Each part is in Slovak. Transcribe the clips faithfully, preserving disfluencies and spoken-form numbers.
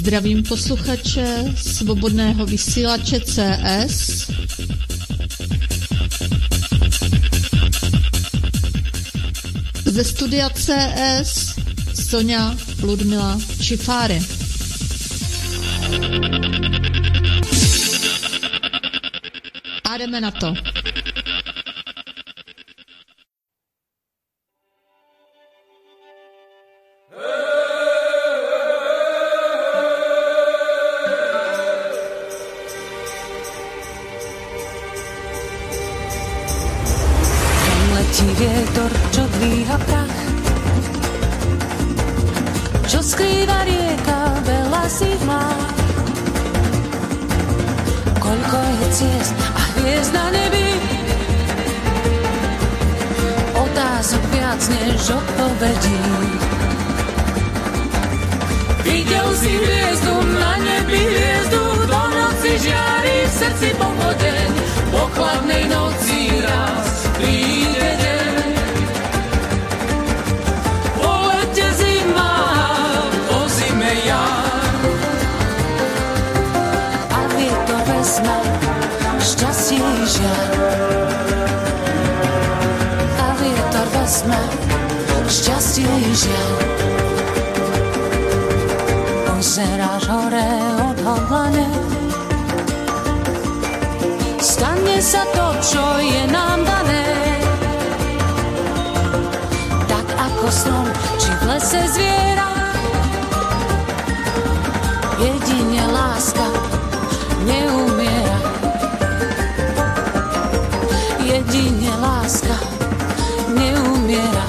Zdravím posluchače Svobodného vysílače C S. Ze studia C S Sonja Ludmila Čifáry. A jdeme na to. Vietor, čo dvíha prach, čo skrýva rieka, veľa si má. Koľko je ciest a hviezd na nebi, otázok viac než odpovedí. Videl si hviezdu na nebi, hviezdu do noci žiari, v srdci pohodeň, po chladnej noci raz príde deň. Šťastie i žiaľ, a vietor vezme šťastie i žiaľ. Pozeráš hore odhodlane, stane sa to, čo je nám dané. Tak ako strom, či v lese zviera, jedine láska neumiera. Jedine láska neumiera.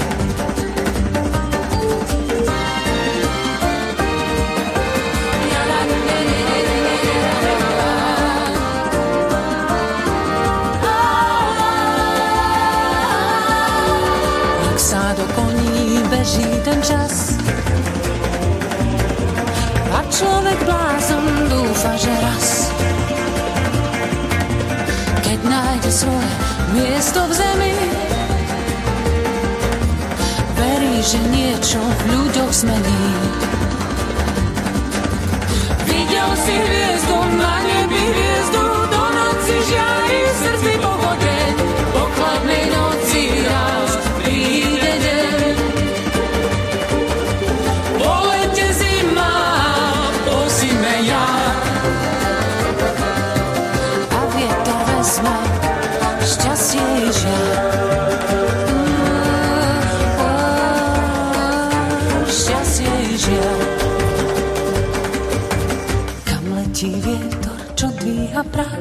Nech sa do koní beží ten čas a človek blázon dúfa, že raz keď nájde svoje miesto v zemi, verí, že niečo v ľuďoch zmení. Videl si hviezdu na nebi, hviezdu do noci žiari, v srdci pohodeň, po chladnej noci raz príde deň. Po lete zima, po zime jar, a vietor vezme šťastie i žiaľ. Šťastie i žiaľ. Kam letí vietor, čo dvíha prach,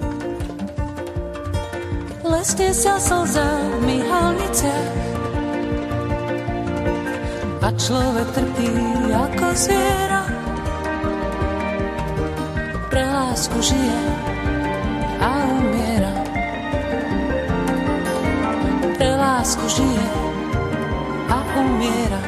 lesne sa slzami halniciach a človek trpí ako zviera. Pre lásku žije a umiera. Pre lásku žije a umiera.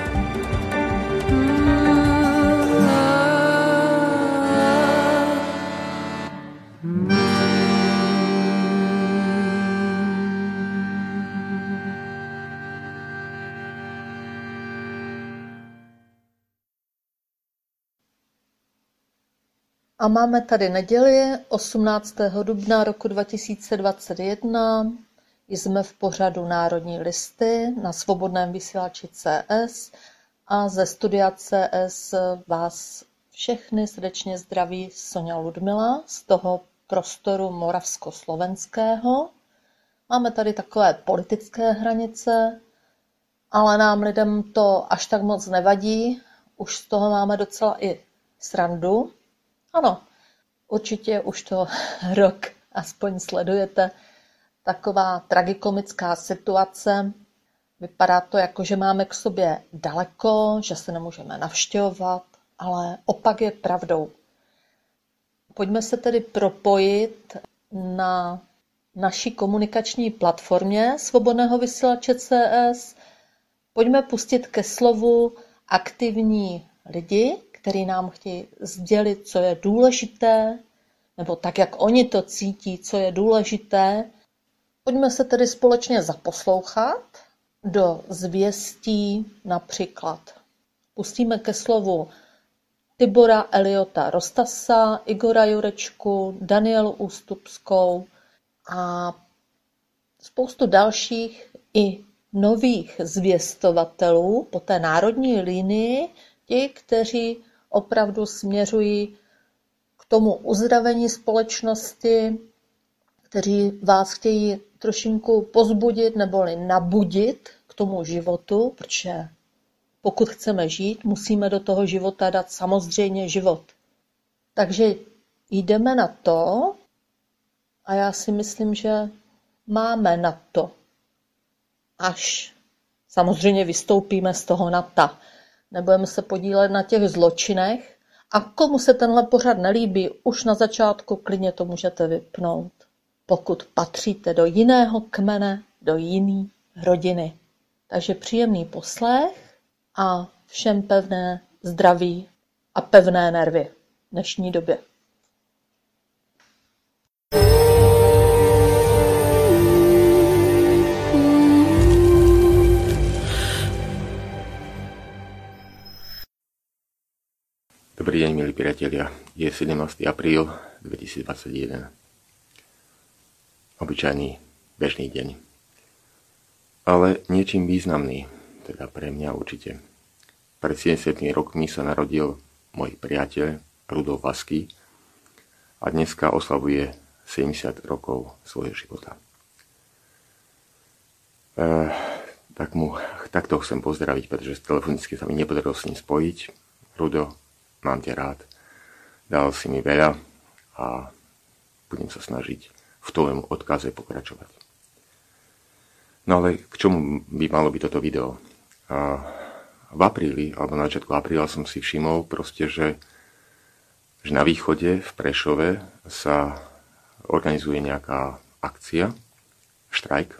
A máme tady neděli osmnáctého dubna roku dva tisíce dvacet jedna. Jsme v pořadu Národní listy na Svobodném vysílači C S a ze studia C S vás všechny srdečně zdraví Sonja Ludmila z toho prostoru moravskoslovenského. Máme tady takové politické hranice, ale nám lidem to až tak moc nevadí. Už z toho máme docela i srandu. Ano, určitě už to rok aspoň sledujete. Taková tragikomická situace. Vypadá to jako, že máme k sobě daleko, že se nemůžeme navštěvovat, ale opak je pravdou. Pojďme se tedy propojit na naší komunikační platformě Svobodného vysílače C S. Pojďme pustit ke slovu aktivní lidi, který nám chtějí sdělit, co je důležité, nebo tak, jak oni to cítí, co je důležité. Pojďme se tedy společně zaposlouchat do zvěstí například. Pustíme ke slovu Tibora Eliota Rostasa, Igora Jurečku, Danielu Ústupskou a spoustu dalších i nových zvěstovatelů po té národní linii, ti, kteří opravdu směřují k tomu uzdravení společnosti, kteří vás chtějí trošinku pozbudit neboli nabudit k tomu životu, protože pokud chceme žít, musíme do toho života dát samozřejmě život. Takže jdeme na to a já si myslím, že máme na to, až samozřejmě vystoupíme z toho nata. Nebudeme se podílet na těch zločinech a komu se tenhle pořad nelíbí, už na začátku klidně to můžete vypnout, pokud patříte do jiného kmene, do jiné rodiny. Takže příjemný poslech a všem pevné zdraví a pevné nervy v dnešní době. Dobrý deň, milí priatelia. Je sedemnásteho apríl dvetisícdvadsaťjeden. Obyčajný, bežný deň. Ale niečím významný, teda pre mňa určite. Pred sedemdesiatimi rokmi sa narodil môj priateľ Rudolf Vaský a dneska oslavuje sedemdesiat rokov svojho života. E, tak mu takto chcem pozdraviť, pretože telefonicky sa mi nepodarilo s ním spojiť. Rudo, mám ťa rád, dal si mi veľa a budem sa snažiť v tvojom odkaze pokračovať. No ale k čomu by malo byť toto video? A v apríli, alebo na začiatku apríla som si všimol proste, že, že na východe v Prešove sa organizuje nejaká akcia, štrajk.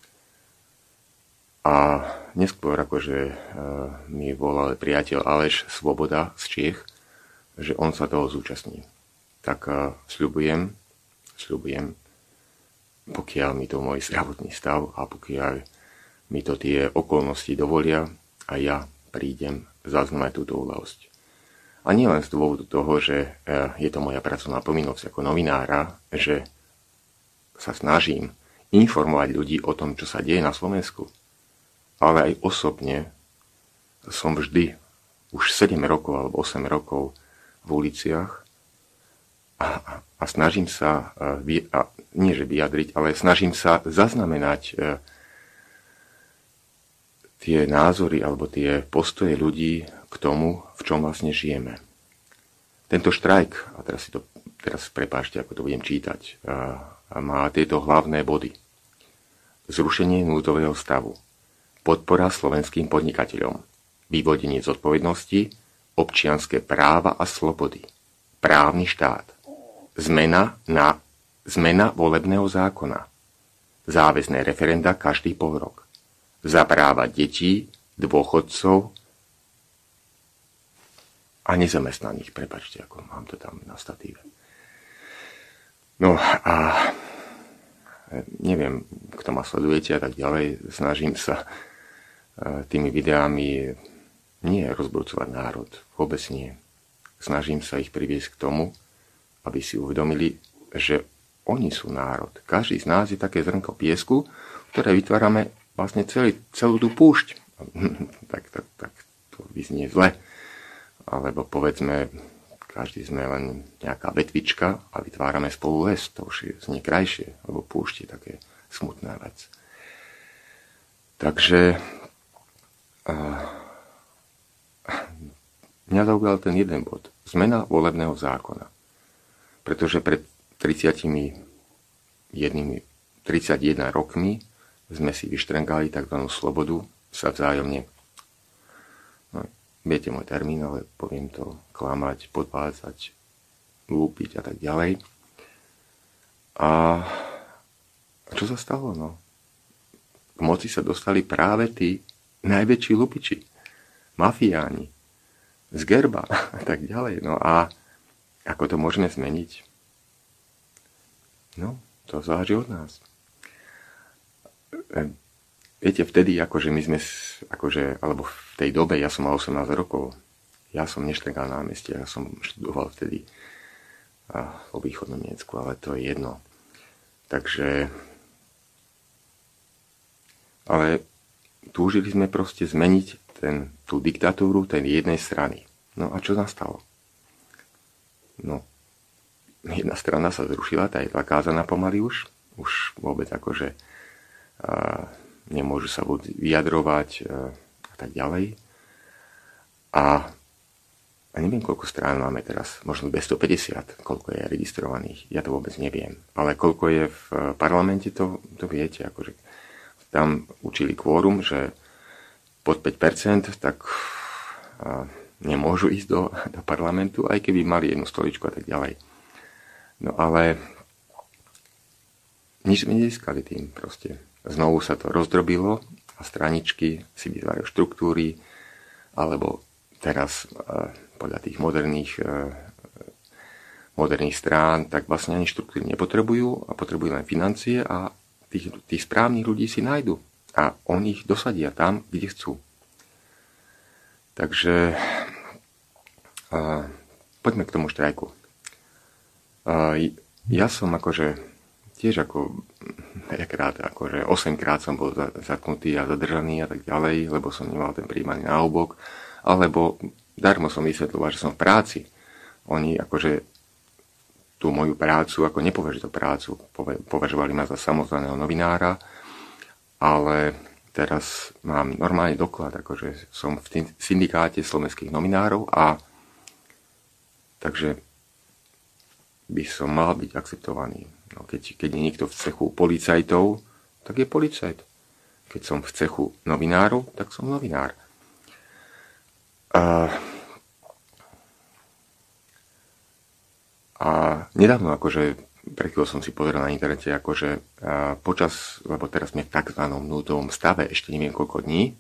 A neskôr akože e, mi volal priateľ Aleš Svoboda z Čiech, že on sa toho zúčastní. Tak uh, sľubujem, sľubujem, pokiaľ mi to môj zdravotný stav a pokiaľ mi to tie okolnosti dovolia a ja prídem zaznamenať túto udalosť. A nie len z dôvodu toho, že uh, je to moja pracovná povinnosť ako novinára, že sa snažím informovať ľudí o tom, čo sa deje na Slovensku, ale aj osobne som vždy už sedem rokov alebo osem rokov v uliciach a, a, a snažím sa, a, nie že vyjadriť, ale snažím sa zaznamenať e, tie názory alebo tie postoje ľudí k tomu, v čom vlastne žijeme. Tento štrajk, a teraz si to teraz prepáčte, ako to budem čítať, a, a má tieto hlavné body. Zrušenie núdzového stavu, podpora slovenským podnikateľom, vyvodenie zodpovednosti, občianske práva a slobody, právny štát, zmena, na, zmena volebného zákona, záväzné referenda každý pol rok, za práva detí, dôchodcov a nezamestnaných. Prepáčte, ako mám to tam na statíve. No a neviem, kto ma sledujete a tak ďalej, snažím sa tými videami nie rozburcovať národ, vôbec nie. Snažím sa ich priviesť k tomu, aby si uvedomili, že oni sú národ. Každý z nás je také zrnko piesku, ktoré vytvárame vlastne celý, celú tú púšť. tak, tak, tak to vyznie zle. Alebo povedzme, každý sme len nejaká vetvička a vytvárame spolu les. To už je znie krajšie, lebo púšť je také smutná vec. Takže uh, mňa zaujal ten jeden bod. Zmena volebného zákona. Pretože pred tridsaťjeden rokmi sme si vyštrengali tzv. Slobodu sa vzájomne, no, viete môj termín, ale poviem to, klamať, podvádzať, lúpiť a tak ďalej. A čo sa stalo? No? K moci sa dostali práve tí najväčší lupiči, mafiáni, z Gerba a tak ďalej. No a ako to môžeme zmeniť? No, to záleží od nás. Viete, vtedy, akože my sme, akože, alebo v tej dobe, ja som mal osemnásť rokov, ja som neštrngal na námestie, ja som študoval vtedy vo východnom Nemecku, ale to je jedno. Takže ale túžili sme proste zmeniť ten, tú diktatúru tej jednej strany. No a čo nastalo? No, jedna strana sa zrušila, tá je zakázaná pomaly už. Už vôbec akože a, nemôžu sa vyjadrovať a, a tak ďalej. A, a neviem, koľko strán máme teraz. Možno dvestopäťdesiat, koľko je registrovaných. Ja to vôbec neviem. Ale koľko je v parlamente, to, to viete. Akože tam učili kvórum, že pod päť percent, tak a, nemôžu ísť do, do parlamentu, aj keby mali jednu stoličku a tak ďalej. No ale nič sme nezískali tým proste. Znovu sa to rozdrobilo a straničky si vytvárajú štruktúry, alebo teraz a, podľa tých moderných, a, moderných strán, tak vlastne ani štruktúry nepotrebujú a potrebujú len financie a Tých, tých správnych ľudí si nájdu a oni ich dosadia tam, kde chcú. Takže uh, poďme k tomu štrajku. Uh, ja som akože tiež ako veľakrát, akože osemkrát som bol zatknutý a zadržaný a tak ďalej, lebo som nemal ten príjmaný náhubok, alebo darmo som vysvetľoval, že som v práci. Oni akože tú moju prácu, ako nepovažujú to prácu, považovali ma za samozvaného novinára, ale teraz mám normálny doklad, akože som v syndikáte slovenských novinárov a takže by som mal byť akceptovaný. No, keď, keď je niekto v cechu policajtov, tak je policajt. Keď som v cechu novinárov, tak som novinár. A A nedávno, akože, pre chvíľu som si pozeral na internete, akože počas, lebo teraz sme v takzvanom núdzovom stave, ešte neviem koľko dní,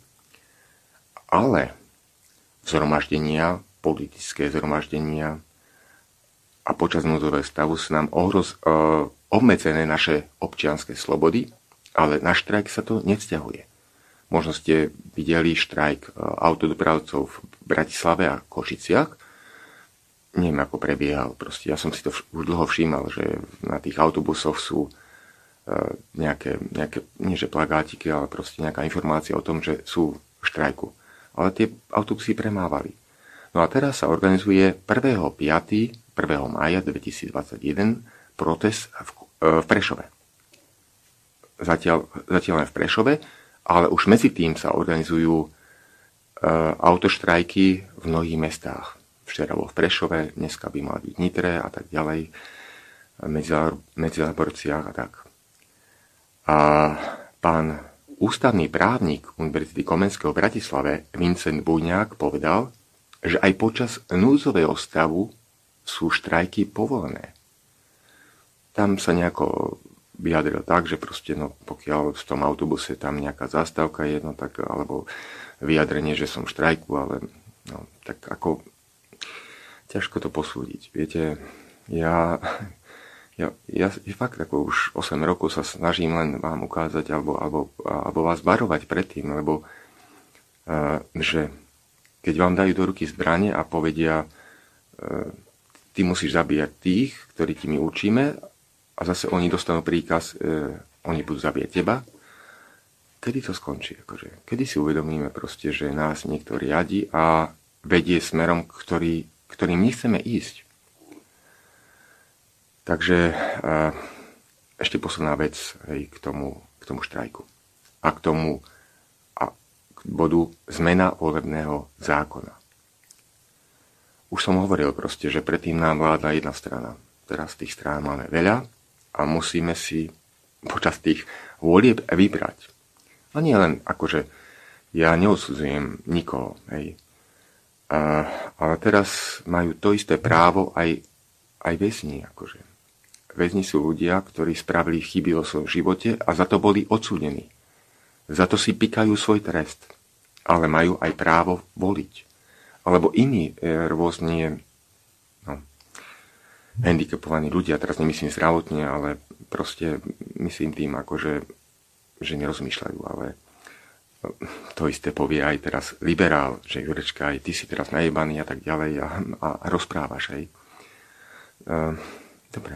ale zhromaždenia, politické zhromaždenia a počas núdzového stavu sú nám ohroz, uh, obmedzené naše občianske slobody, ale na štrajk sa to nevzťahuje. Možno ste videli štrajk uh, autodopravcov v Bratislave a Košiciach. Neviem, ako prebiehal. Proste ja som si to už dlho všímal, že na tých autobusoch sú nejaké, nejaké, nie že plagátiky, ale proste nejaká informácia o tom, že sú v štrajku. Ale tie autobusy premávali. No a teraz sa organizuje prvého piateho prvého mája dvetisícdvadsaťjeden protest v, v Prešove. Zatiaľ, zatiaľ len v Prešove, ale už medzi tým sa organizujú autoštrajky v mnohých mestách. Včera bol v Prešove, dneska by mal byť v Nitre a tak ďalej, medzi Záborciach a tak. A pán ústavný právnik Univerzity Komenského v Bratislave Vincent Bujňák povedal, že aj počas núdzového stavu sú štrajky povolené. Tam sa nejako vyjadril tak, že proste, no, pokiaľ v tom autobuse tam nejaká zastávka je, no, tak, alebo vyjadrenie, že som v štrajku, ale no, tak ako ťažko to posúdiť. Viete, ja, ja, ja fakt ako už osem rokov sa snažím len vám ukázať alebo, alebo, alebo vás varovať pred tým, lebo uh, že keď vám dajú do ruky zbrane a povedia, uh, ty musíš zabíjať tých, ktorí ti my učíme a zase oni dostanú príkaz, uh, oni budú zabíjať teba, kedy to skončí? Akože, kedy si uvedomíme proste, že nás niekto riadi a vedie smerom, ktorý ktorým nechceme ísť. Takže ešte posledná vec hej, k, tomu, k tomu štrajku. A k tomu a k bodu zmena volebného zákona. Už som hovoril proste, že predtým nám vládla jedna strana. Teraz tých strán máme veľa a musíme si počas tých volieb vybrať. A nie len akože ja neodsudzujem nikoho, hej. A, ale teraz majú to isté právo aj, aj väzni. Akože. Väzni sú ľudia, ktorí spravili chyby vo svojom živote a za to boli odsúdení. Za to si pikajú svoj trest. Ale majú aj právo voliť. Alebo iní e, rôzne no, handicapovaní ľudia, teraz nemyslím zdravotne, ale proste myslím tým, akože, že nerozmýšľajú, ale to isté povie aj teraz liberál, že Jurečka, aj ty si teraz najebaný a tak ďalej a, a rozprávaš, hej. Uh, dobre.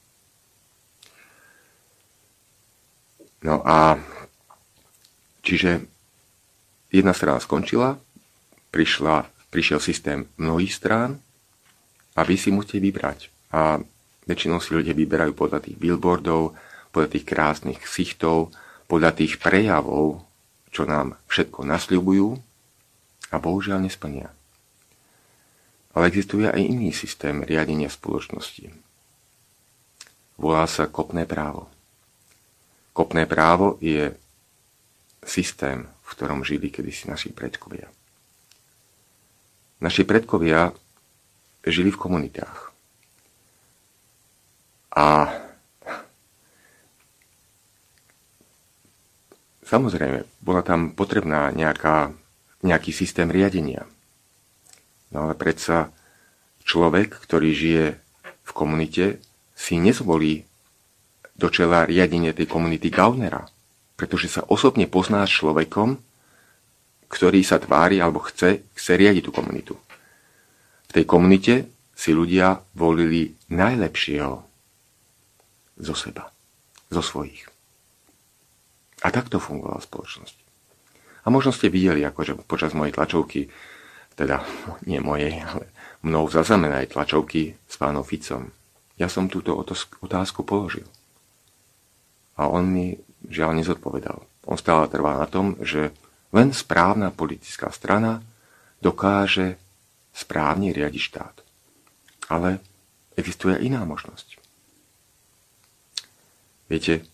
No a čiže jedna strana skončila, prišla, prišiel systém mnohých strán a vy si musíte vybrať. A väčšinou si ľudia vyberajú podľa tých billboardov, podľa tých krásnych ksichtov, podľa tých prejavov, čo nám všetko nasľubujú a bohužiaľ nesplnia. Ale existuje aj iný systém riadenia spoločnosti. Volá sa kopné právo. Kopné právo je systém, v ktorom žili kedysi naši predkovia. Naši predkovia žili v komunitách. A samozrejme, bola tam potrebná nejaká, nejaký systém riadenia. No ale predsa človek, ktorý žije v komunite, si nezvolí do čela riadenie tej komunity gaunera, pretože sa osobne pozná s človekom, ktorý sa tvári alebo chce, chce riadiť tú komunitu. V tej komunite si ľudia volili najlepšieho zo seba, zo svojich. A takto fungovala spoločnosť. A možno ste videli, akože počas mojej tlačovky, teda nie mojej, ale mnou zaznamenanej tlačovky s pánom Ficom, ja som túto otázku položil. A on mi žiaľ nezodpovedal. On stále trvá na tom, že len správna politická strana dokáže správne riadiť štát. Ale existuje iná možnosť. Viete,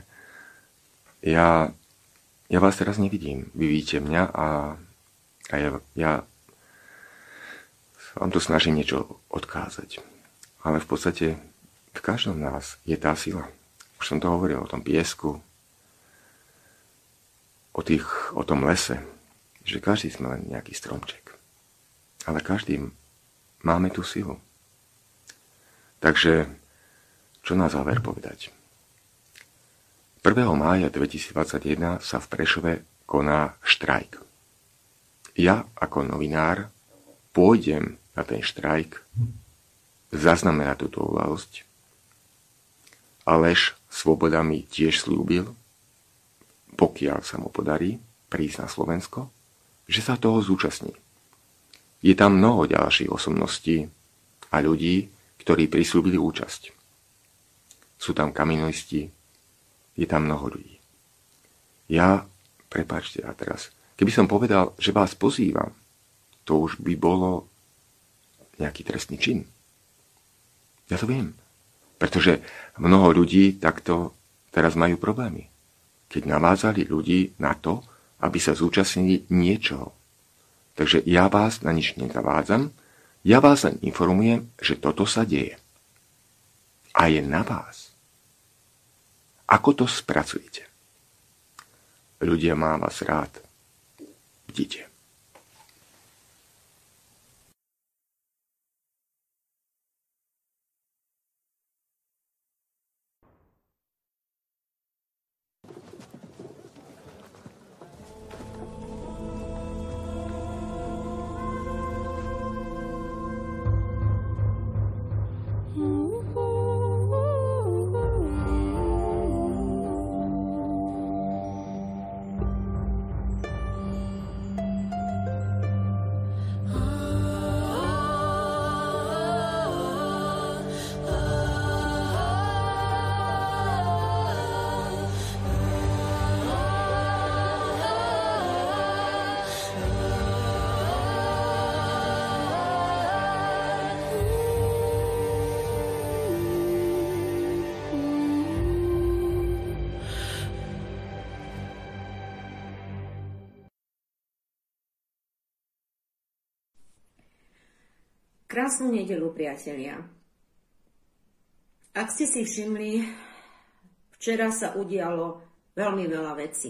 ja, ja vás teraz nevidím. Vy vidíte mňa a, a ja, ja vám tu snažím niečo odkázať. Ale v podstate v každom nás je tá sila. Už som to hovoril o tom piesku, o, tých, o tom lese, že každý sme len nejaký stromček. Ale každý máme tú silu. Takže, čo na záver povedať? prvého mája dvetisícdvadsaťjeden sa v Prešove koná štrajk. Ja ako novinár pôjdem na ten štrajk, zaznamenať túto udalosť. Aleš Svoboda mi tiež slúbil, pokiaľ sa mu podarí prísť na Slovensko, že sa toho zúčastní. Je tam mnoho ďalších osobností a ľudí, ktorí prislúbili účasť. Sú tam kamenisti, je tam mnoho ľudí. Ja, prepáčte, a teraz, keby som povedal, že vás pozývam, to už by bolo nejaký trestný čin. Ja to viem. Pretože mnoho ľudí takto teraz majú problémy. Keď navádzali ľudí na to, aby sa zúčastnili niečoho. Takže ja vás na nič nezavádzam, ja vás len informujem, že toto sa deje. A je na vás. Ako to spracujete? Ľudia, má vás rád. Vidíte. Krásnu nedeľu, priatelia. Ak ste si všimli, včera sa udialo veľmi veľa vecí.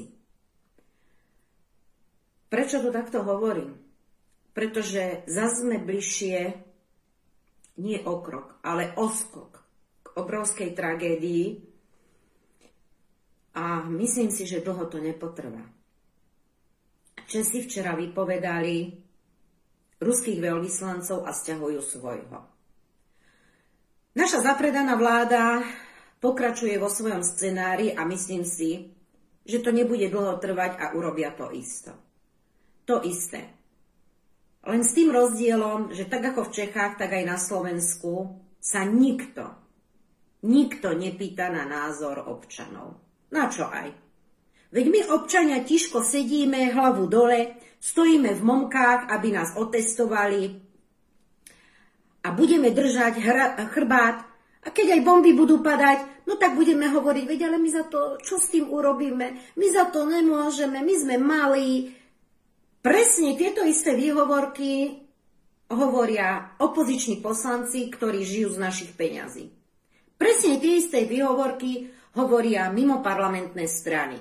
Prečo to takto hovorím? Pretože zase sme bližšie, nie o krok, ale o skok k obrovskej tragédii a myslím si, že dlho to nepotrvá. Česi včera vypovedali ruských veľvyslancov a sťahujú svojho. Naša zapredaná vláda pokračuje vo svojom scenári a myslím si, že to nebude dlho trvať a urobia to isto. To isté. Len s tým rozdielom, že tak ako v Čechách, tak aj na Slovensku sa nikto, nikto nepýta na názor občanov. Na čo aj? Veď my občania tiško sedíme, hlavu dole, stojíme v momkách, aby nás otestovali a budeme držať chrbát. A keď aj bomby budú padať, no tak budeme hovoriť, veď ale my za to, čo s tým urobíme? My za to nemôžeme, my sme malí. Presne tieto isté výhovorky hovoria opoziční poslanci, ktorí žijú z našich peňazí. Presne tie isté výhovorky hovoria mimoparlamentné strany.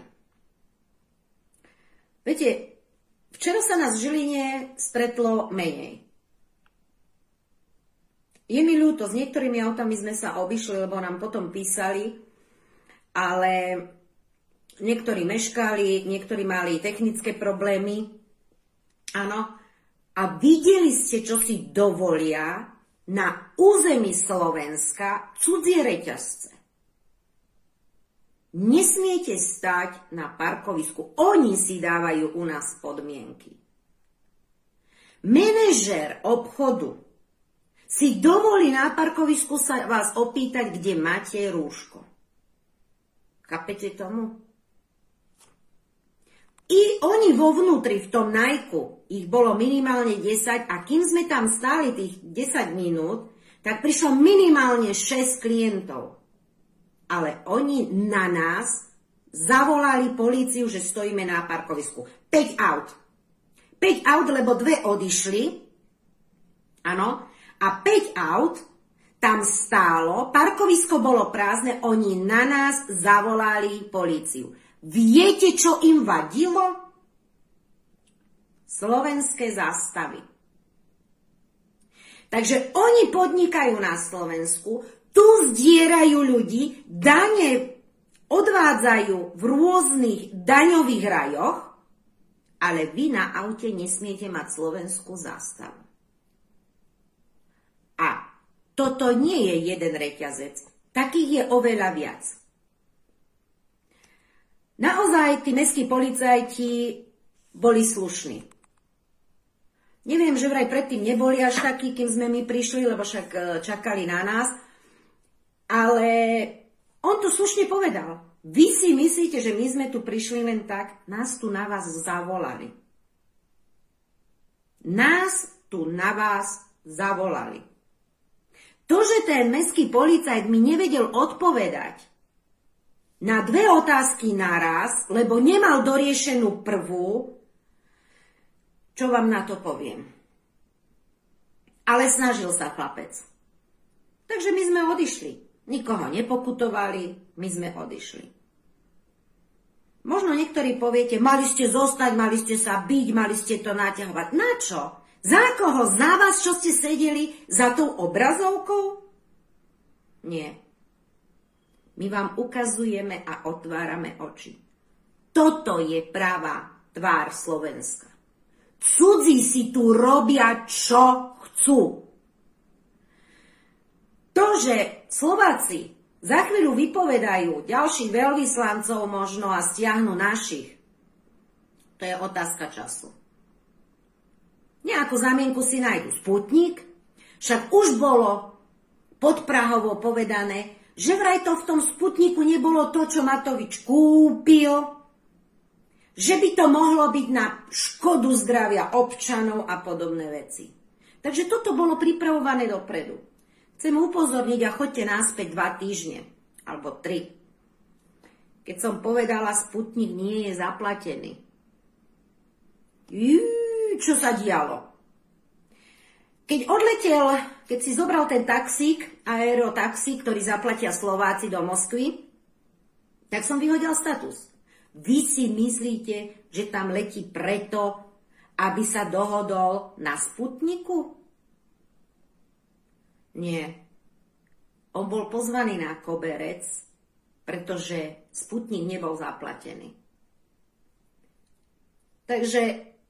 Viete, včera sa nás v Žiline stretlo menej. Je mi ľúto, s niektorými autami sme sa obišli, lebo nám potom písali, ale niektorí meškali, niektorí mali technické problémy. Áno. A videli ste, čo si dovolia na území Slovenska cudzie reťazce. Nesmiete stať na parkovisku. Oni si dávajú u nás podmienky. Manažér obchodu si dovolí na parkovisku sa vás opýtať, kde máte rúško. Chápete tomu? I oni vo vnútri v tom Nike, ich bolo minimálne desať a kým sme tam stáli tých desať minút, tak prišlo minimálne šesť klientov. Ale oni na nás zavolali políciu, že stojíme na parkovisku. päť aut. päť aut, lebo dve odišli. Áno. A päť aut tam stálo, parkovisko bolo prázdne, oni na nás zavolali políciu. Viete, čo im vadilo? Slovenské zástavy. Takže oni podnikajú na Slovensku, tu zdierajú ľudí, dane odvádzajú v rôznych daňových rajoch, ale vy na aute nesmiete mať slovenskú zástavu. A toto nie je jeden reťazec. Takých je oveľa viac. Naozaj tí mestskí policajti boli slušní. Neviem, že vraj predtým neboli až takí, kým sme my prišli, lebo však čakali na nás. Ale on to slušne povedal. Vy si myslíte, že my sme tu prišli len tak? Nás tu na vás zavolali. Nás tu na vás zavolali. To, že ten mestský policajt mi nevedel odpovedať na dve otázky naraz, lebo nemal doriešenú prvú, čo vám na to poviem. Ale snažil sa chlapec. Takže my sme odišli. Nikoho nepokutovali, my sme odišli. Možno niektorí poviete, mali ste zostať, mali ste sa biť, mali ste to naťahovať. Na čo? Za koho? Za vás, čo ste sedeli za tou obrazovkou? Nie. My vám ukazujeme a otvárame oči. Toto je pravá tvár Slovenska. Cudzí si tu robia, čo chcú. To, že Slováci za chvíľu vypovedajú ďalších veľvyslancov možno a stiahnu našich, to je otázka času. Nejakú zamienku si nájdu Sputnik, však už bolo podprahovo povedané, že vraj to v tom Sputniku nebolo to, čo Matovič kúpil, že by to mohlo byť na škodu zdravia občanov a podobné veci. Takže toto bolo pripravované dopredu. Chcem upozorniť a choďte naspäť dva týždne, alebo tri. Keď som povedala, Sputnik nie je zaplatený. Juuu. Čo sa dialo? Keď odletel, keď si zobral ten taxík, aerotaxík, ktorý zaplatia Slováci do Moskvy, tak som vyhodil status. Vy si myslíte, že tam letí preto, aby sa dohodol na Sputniku? Nie. On bol pozvaný na koberec, pretože Sputnik nebol zaplatený. Takže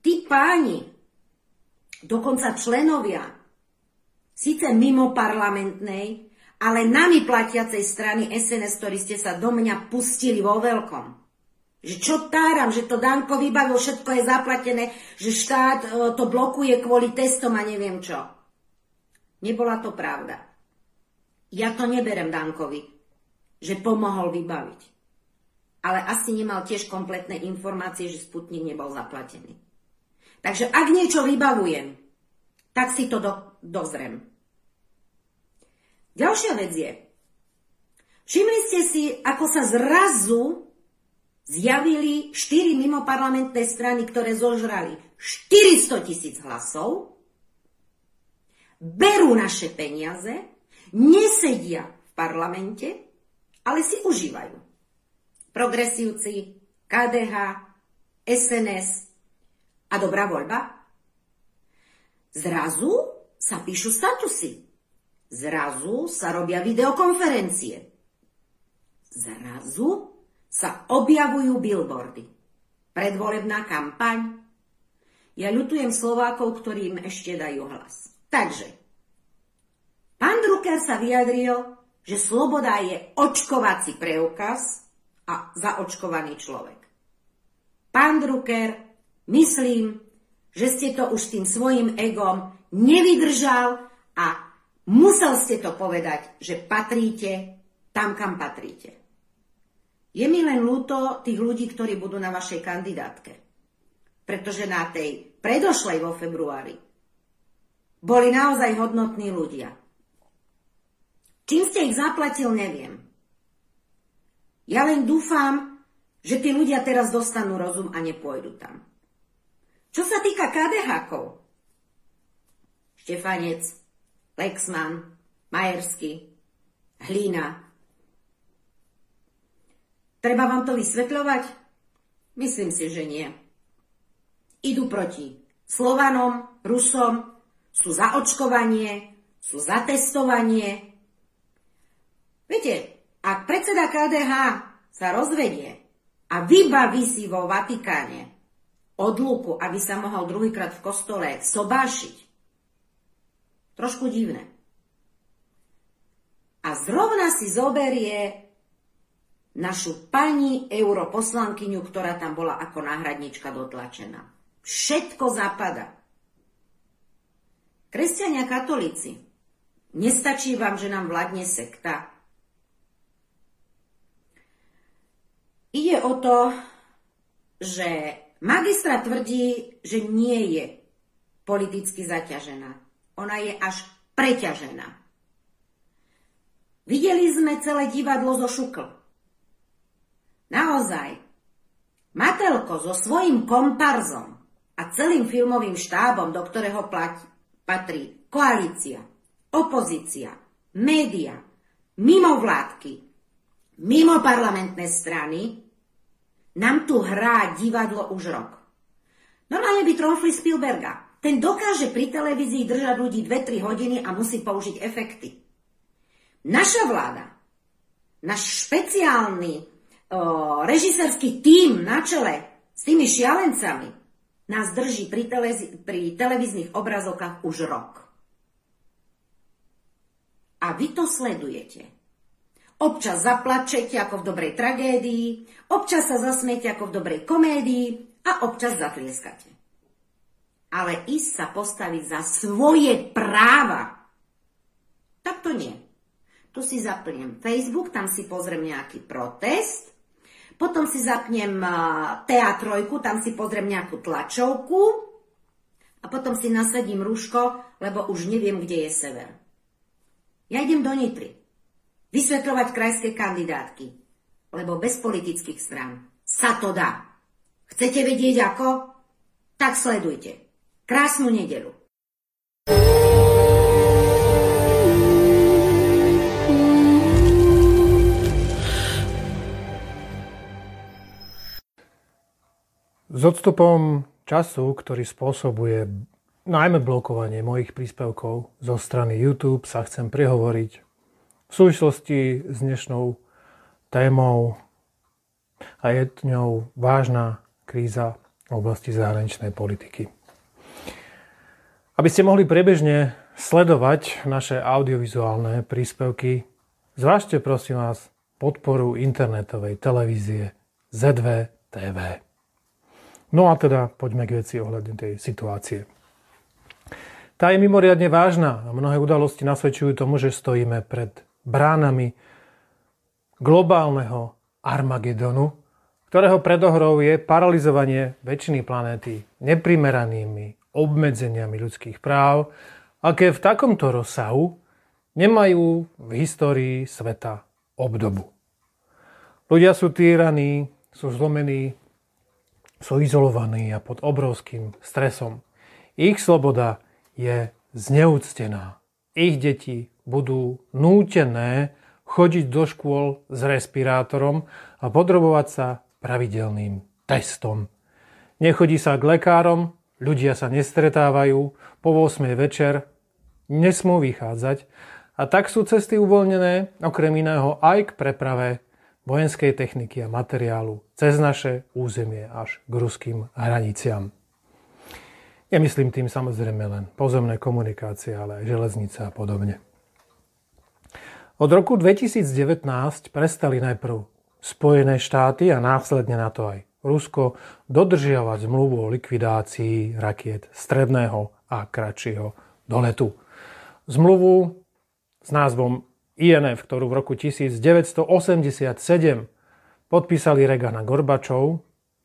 tí páni, dokonca členovia, síce mimo parlamentnej, ale nami platiacej strany es en es, ktorí ste sa do mňa pustili vo veľkom. Že čo táram, že to Danko vybavil, všetko je zaplatené, že štát to blokuje kvôli testom a neviem čo. Nebola to pravda. Ja to neberem Dankovi, že pomohol vybaviť. Ale asi nemal tiež kompletné informácie, že Sputnik nebol zaplatený. Takže ak niečo vybavujem, tak si to do, dozriem. Ďalšia vec je, všimli ste si, ako sa zrazu zjavili štyri mimoparlamentné strany, ktoré zožrali štyristo tisíc hlasov, berú naše peniaze, nesedia v parlamente, ale si užívajú. Progresívci, ká dé há, es en es a Dobrá voľba. Zrazu sa píšu statusy. Zrazu sa robia videokonferencie. Zrazu sa objavujú billboardy. Predvolebná kampaň. Ja ľutujem Slovákov, ktorí im ešte dajú hlas. Takže, pán Drucker sa vyjadril, že sloboda je očkovací preukaz a zaočkovaný človek. Pán Drucker, myslím, že ste to už tým svojim egom nevydržal a musel ste to povedať, že patríte tam, kam patríte. Je mi len ľúto tých ľudí, ktorí budú na vašej kandidátke. Pretože na tej predošlej vo februári boli naozaj hodnotní ľudia. Čím ste ich zaplatil, neviem. Ja len dúfam, že tí ľudia teraz dostanú rozum a nepôjdu tam. Čo sa týka ká dé hákov, Štefanec, Lexman, Majersky, Hlína. Treba vám to vysvetľovať? Myslím si, že nie. Idú proti Slovanom, Rusom, sú za očkovanie, sú za testovanie. Viete, ak predseda ká dé há sa rozvedie a vybaví si vo Vatikáne odluku, aby sa mohol druhýkrát v kostole sobášiť, trošku divné. A zrovna si zoberie našu pani europoslankyňu, ktorá tam bola ako náhradnička dotlačená. Všetko zapada. Kresťania katolíci, nestačí vám, že nám vládne sekta? Ide o to, že magistra tvrdí, že nie je politicky zaťažená. Ona je až preťažená. Videli sme celé divadlo zo Šukl. Naozaj, Matelko so svojím komparzom a celým filmovým štábom, do ktorého platí, patrí koalícia, opozícia, média, mimovládky, mimoparlamentné strany, nám tu hrá divadlo už rok. Normálne by tromfli Spielberga. Ten dokáže pri televízii držať ľudí dve tri hodiny a musí použiť efekty. Naša vláda, náš špeciálny o, režisérsky tím na čele s tými šialencami nás drží pri, telezi- pri televíznych obrazovkách už rok. A vy to sledujete. Občas zaplačete ako v dobrej tragédii, občas sa zasmiete ako v dobrej komédii a občas zatlieskate. Ale ísť sa postaviť za svoje práva, tak to nie. Tu si zapnem Facebook, tam si pozriem nejaký protest, potom si zapnem té á tri, tam si pozriem nejakú tlačovku a potom si nasadím rúško, lebo už neviem, kde je sever. Ja idem do Nitry vysvetľovať krajské kandidátky, lebo bez politických strán sa to dá. Chcete vedieť ako? Tak sledujte. Krásnu nedeľu. S odstupom času, ktorý spôsobuje najmä blokovanie mojich príspevkov zo strany YouTube, sa chcem prihovoriť v súvislosti s dnešnou témou a je ňou vážna kríza v oblasti zahraničnej politiky. Aby ste mohli priebežne sledovať naše audiovizuálne príspevky, zvážte prosím vás podporu internetovej televízie zet vé té vé. No a teda poďme k veci ohľadne tej situácie. Tá je mimoriadne vážna a mnohé udalosti nasvedčujú tomu, že stojíme pred bránami globálneho Armagedonu, ktorého predohrou je paralizovanie väčšiny planéty neprimeranými obmedzeniami ľudských práv, aké v takomto rozsahu nemajú v histórii sveta obdobu. Ľudia sú týraní, sú zlomení, sú izolovaní a pod obrovským stresom. Ich sloboda je zneúctená. Ich deti budú nútené chodiť do škôl s respirátorom a podrobovať sa pravidelným testom. Nechodí sa k lekárom, ľudia sa nestretávajú, po ôsmej večer nesmú vychádzať a tak sú cesty uvoľnené okrem iného aj k preprave vojenskej techniky a materiálu cez naše územie až k ruským hraniciam. Nemyslím tým samozrejme len pozemné komunikácie, ale aj železnice a podobne. Od roku dvetisícdevätnásť prestali najprv Spojené štáty a následne na to aj Rusko dodržiavať zmluvu o likvidácii rakiet stredného a kratšieho doletu. Zmluvu s názvom í en ef, ktorú v roku devätnásťstoosemdesiatsedem podpísali Reagan a Gorbačov,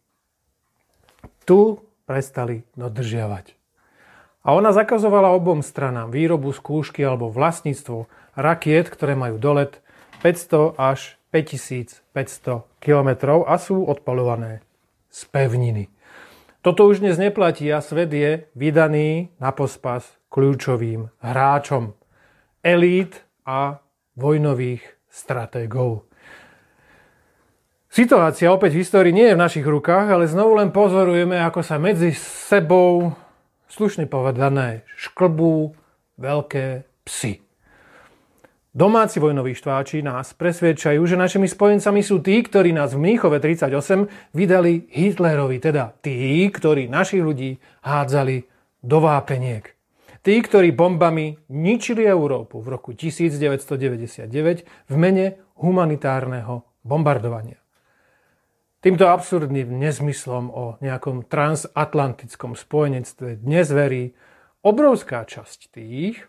tu prestali dodržiavať. A ona zakazovala obom stranám výrobu, skúšky alebo vlastníctvo rakiet, ktoré majú dolet päťsto až päťtisícpäťsto kilometrov a sú odpaľované z pevniny. Toto už dnes neplatí a svet je vydaný na pospas kľúčovým hráčom, elít a vojnových stratégov. Situácia opäť v histórii nie je v našich rukách, ale znovu len pozorujeme, ako sa medzi sebou, slušne povedané, šklbú veľké psy. Domáci vojnoví štváči nás presvedčajú, že našimi spojencami sú tí, ktorí nás v Mníchove tridsaťosem vydali Hitlerovi, teda tí, ktorí našich ľudí hádzali do vápeniek. Tí, ktorí bombami ničili Európu v roku devätnásťstodeväťdesiatdeväť v mene humanitárneho bombardovania. Týmto absurdným nezmyslom o nejakom transatlantickom spojenectve dnes verí obrovská časť tých,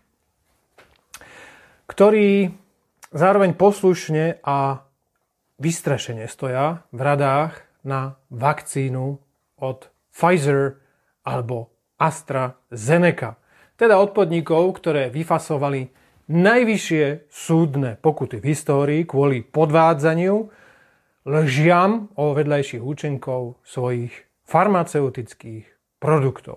ktorí zároveň poslušne a vystrašene stoja v radách na vakcínu od Pfizer alebo AstraZeneca. Teda od podnikov, ktoré vyfasovali najvyššie súdne pokuty v histórii kvôli podvádzaniu, lžiam o vedľajších účinkov svojich farmaceutických produktov.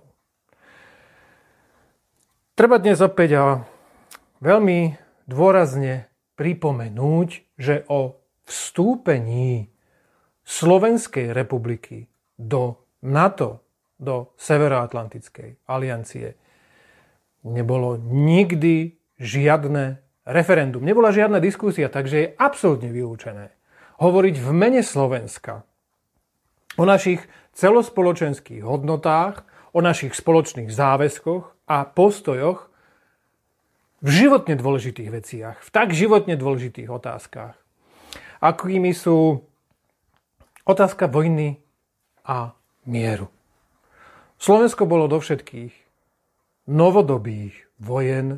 Treba dnes opäť a veľmi dôrazne pripomenúť, že o vstúpení Slovenskej republiky do NATO, do Severoatlantickej aliancie, nebolo nikdy žiadne referendum, nebola žiadna diskusia, takže je absolútne vylúčené hovoriť v mene Slovenska o našich celospoločenských hodnotách, o našich spoločných záväzkoch a postojoch v životne dôležitých veciach, v tak životne dôležitých otázkach, akými sú otázka vojny a mieru. Slovensko bolo do všetkých novodobých vojen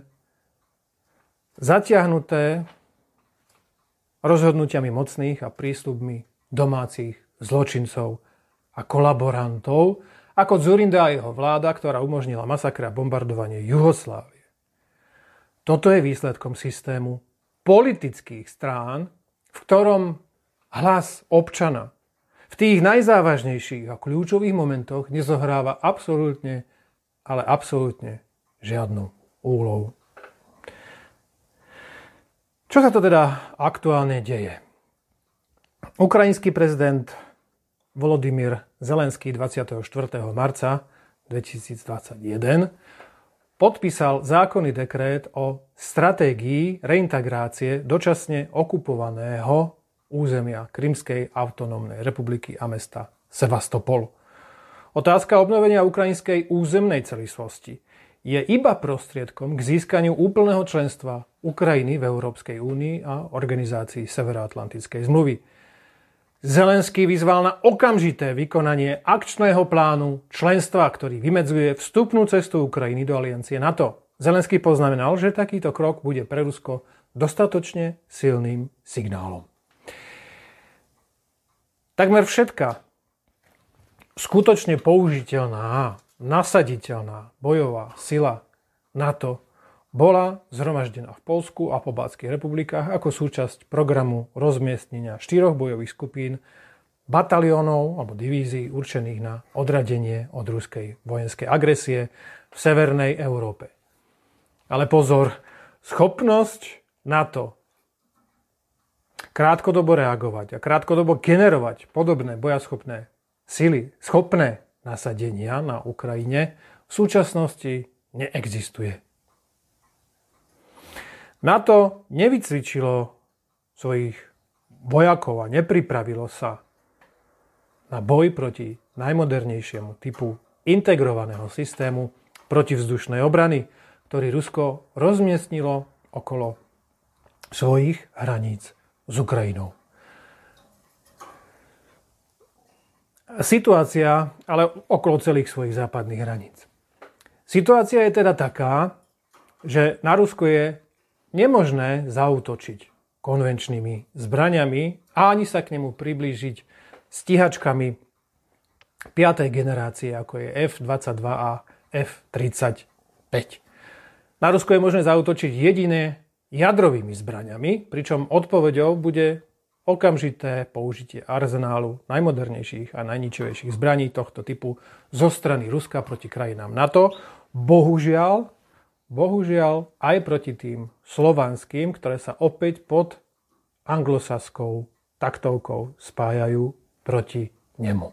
zatiahnuté rozhodnutiami mocných a prísľubmi domácich zločincov a kolaborantov, ako Dzurinda a jeho vláda, ktorá umožnila masakr a bombardovanie Juhoslávie. Toto je výsledkom systému politických strán, v ktorom hlas občana v tých najzávažnejších a kľúčových momentoch nezohráva absolútne, ale absolútne žiadnu úlohu. Čo sa to teda aktuálne deje? Ukrajinský prezident Volodymyr Zelenský dvadsiateho štvrtého marca dvetisícdvadsaťjeden podpísal zákonný dekrét o stratégii reintegrácie dočasne okupovaného územia Krymskej autonómnej republiky a mesta Sevastopol. Otázka obnovenia ukrajinskej územnej celistvosti je iba prostriedkom k získaniu úplného členstva Ukrajiny v Európskej únii a Organizácii Severoatlantickej zmluvy. Zelenský vyzval na okamžité vykonanie akčného plánu členstva, ktorý vymedzuje vstupnú cestu Ukrajiny do aliancie NATO. Zelenský poznamenal, že takýto krok bude pre Rusko dostatočne silným signálom. Takmer všetká skutočne použiteľná, nasaditeľná bojová sila NATO bola zhromaždená v Poľsku a Pobaltských republikách ako súčasť programu rozmiestnenia štyroch bojových skupín bataliónov alebo divízií určených na odradenie od ruskej vojenskej agresie v severnej Európe. Ale pozor, schopnosť NATO krátkodobo reagovať a krátkodobo generovať podobné bojaschopné sily, schopné nasadenia na Ukrajine, v súčasnosti neexistuje. NATO nevycvičilo svojich vojakov a nepripravilo sa na boj proti najmodernejšiemu typu integrovaného systému protivzdušnej obrany, ktorý Rusko rozmiestnilo okolo svojich hraníc s Ukrajinou. Situácia, ale okolo celých svojich západných hraníc. Situácia je teda taká, že na Rusko je nemožné zaútočiť konvenčnými zbraňami a ani sa k nemu priblížiť stíhačkami piatej generácie, ako je ef dvadsaťdva a ef tridsaťpäť. Na Rusko je možné zaútočiť jedine jadrovými zbraňami, pričom odpoveďou bude okamžité použitie arzenálu najmodernejších a najničivejších zbraní tohto typu zo strany Ruska proti krajinám NATO. Bohužiaľ, bohužiaľ aj proti tým slovanským, ktoré sa opäť pod anglosaskou taktovkou spájajú proti nemu.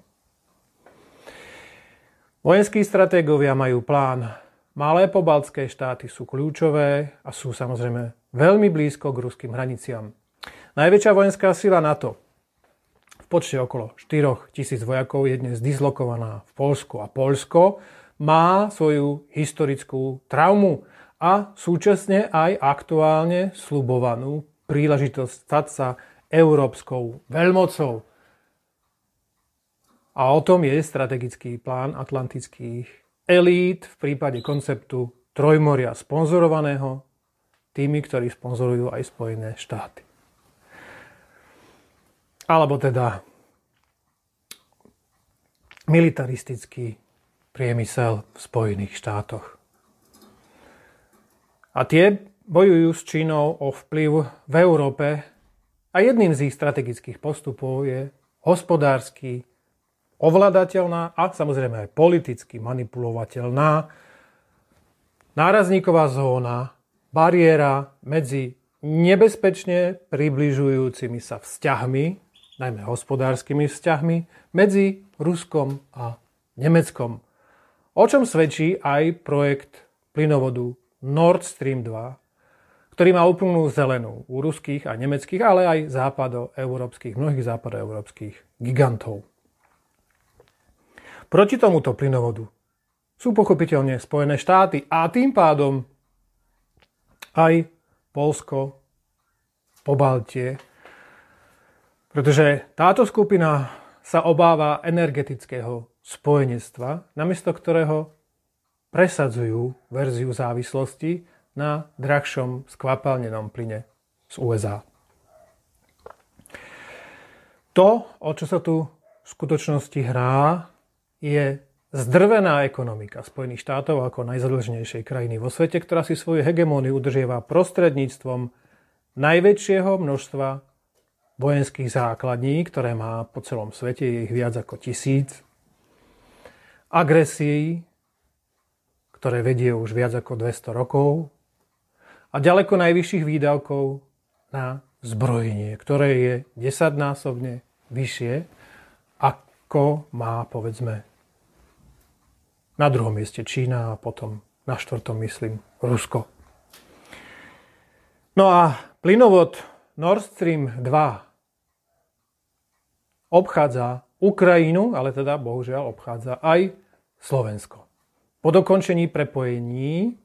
Vojenskí stratégovia majú plán. Malé pobaltské štáty sú kľúčové a sú samozrejme veľmi blízko k ruským hraniciam. Najväčšia vojenská sila NATO v počte okolo štyritisíc vojakov je dnes dislokovaná v Poľsku a Poľsko má svoju historickú traumu a súčasne aj aktuálne sľubovanú príležitosť stať sa európskou veľmocou. A o tom je strategický plán atlantických elít v prípade konceptu Trojmoria sponzorovaného tými, ktorí sponzorujú aj Spojené štáty. Alebo teda militaristický priemysel v Spojených štátoch. A tie bojujú s Čínou o vplyv v Európe a jedným z ich strategických postupov je hospodársky ovládateľná a samozrejme aj politicky manipulovateľná nárazníková zóna, bariéra medzi nebezpečne približujúcimi sa vzťahmi, najmä hospodárskymi vzťahmi, medzi Ruskom a Nemeckom. O čom svedčí aj projekt plynovodu Nord Stream dva, ktorý má úplnú zelenú u ruských a nemeckých, ale aj západoeurópskych, mnohých západoeurópskych gigantov. Proti tomuto plynovodu sú pochopiteľne Spojené štáty a tým pádom aj Poľsko, Pobaltie, pretože táto skupina sa obáva energetického spojenectva, namiesto ktorého presadzujú verziu závislosti na drahšom skvapalnenom plyne z ú es á. To, o čo sa tu v skutočnosti hrá, je zdrvená ekonomika Spojených štátov ako najzadlženejšej krajiny vo svete, ktorá si svoju hegemóniu udržiava prostredníctvom najväčšieho množstva vojenských základní, ktoré má po celom svete, je ich viac ako tisíc, agresií, ktoré vedie už viac ako dvesto rokov a ďaleko najvyšších výdavkov na zbrojenie, ktoré je desaťnásobne vyššie, ako má, povedzme, na druhom mieste Čína a potom na štvrtom, myslím, Rusko. No a plynovod Nord Stream dva obchádza Ukrajinu, ale teda bohužiaľ obchádza aj Slovensko. Po dokončení prepojení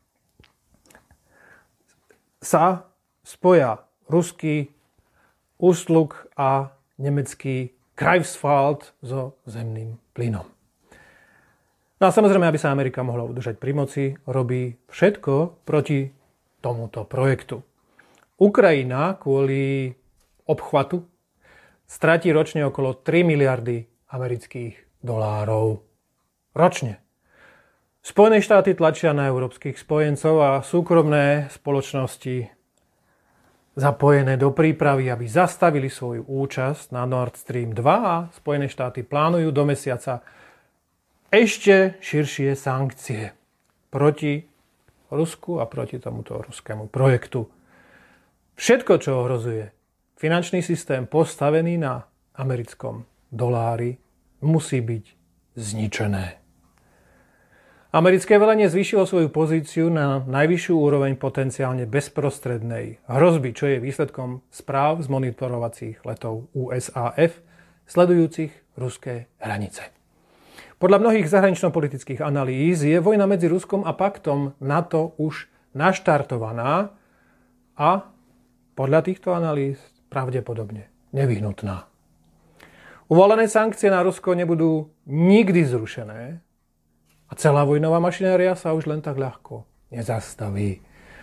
sa spoja ruský Ústluk a nemecký Greifswald so zemným plynom. No a samozrejme, aby sa Amerika mohla udržať pri moci, robí všetko proti tomuto projektu. Ukrajina kvôli obchvatu stratí ročne okolo tri miliardy amerických dolárov. Ročne. Spojené štáty tlačia na európskych spojencov a súkromné spoločnosti zapojené do prípravy, aby zastavili svoju účasť na Nord Stream dva a Spojené štáty plánujú do mesiaca ešte širšie sankcie proti Rusku a proti tomuto ruskému projektu. Všetko, čo ohrozuje finančný systém postavený na americkom dolári, musí byť zničené. Americké velenie zvýšilo svoju pozíciu na najvyššiu úroveň potenciálne bezprostrednej hrozby, čo je výsledkom správ z monitorovacích letov ú es á ef sledujúcich ruské hranice. Podľa mnohých zahranično-politických analýz je vojna medzi Ruskom a paktom NATO už naštartovaná a podľa týchto analýz pravdepodobne nevyhnutná. Uvalené sankcie na Rusko nebudú nikdy zrušené a celá vojnová mašinéria sa už len tak ľahko nezastaví.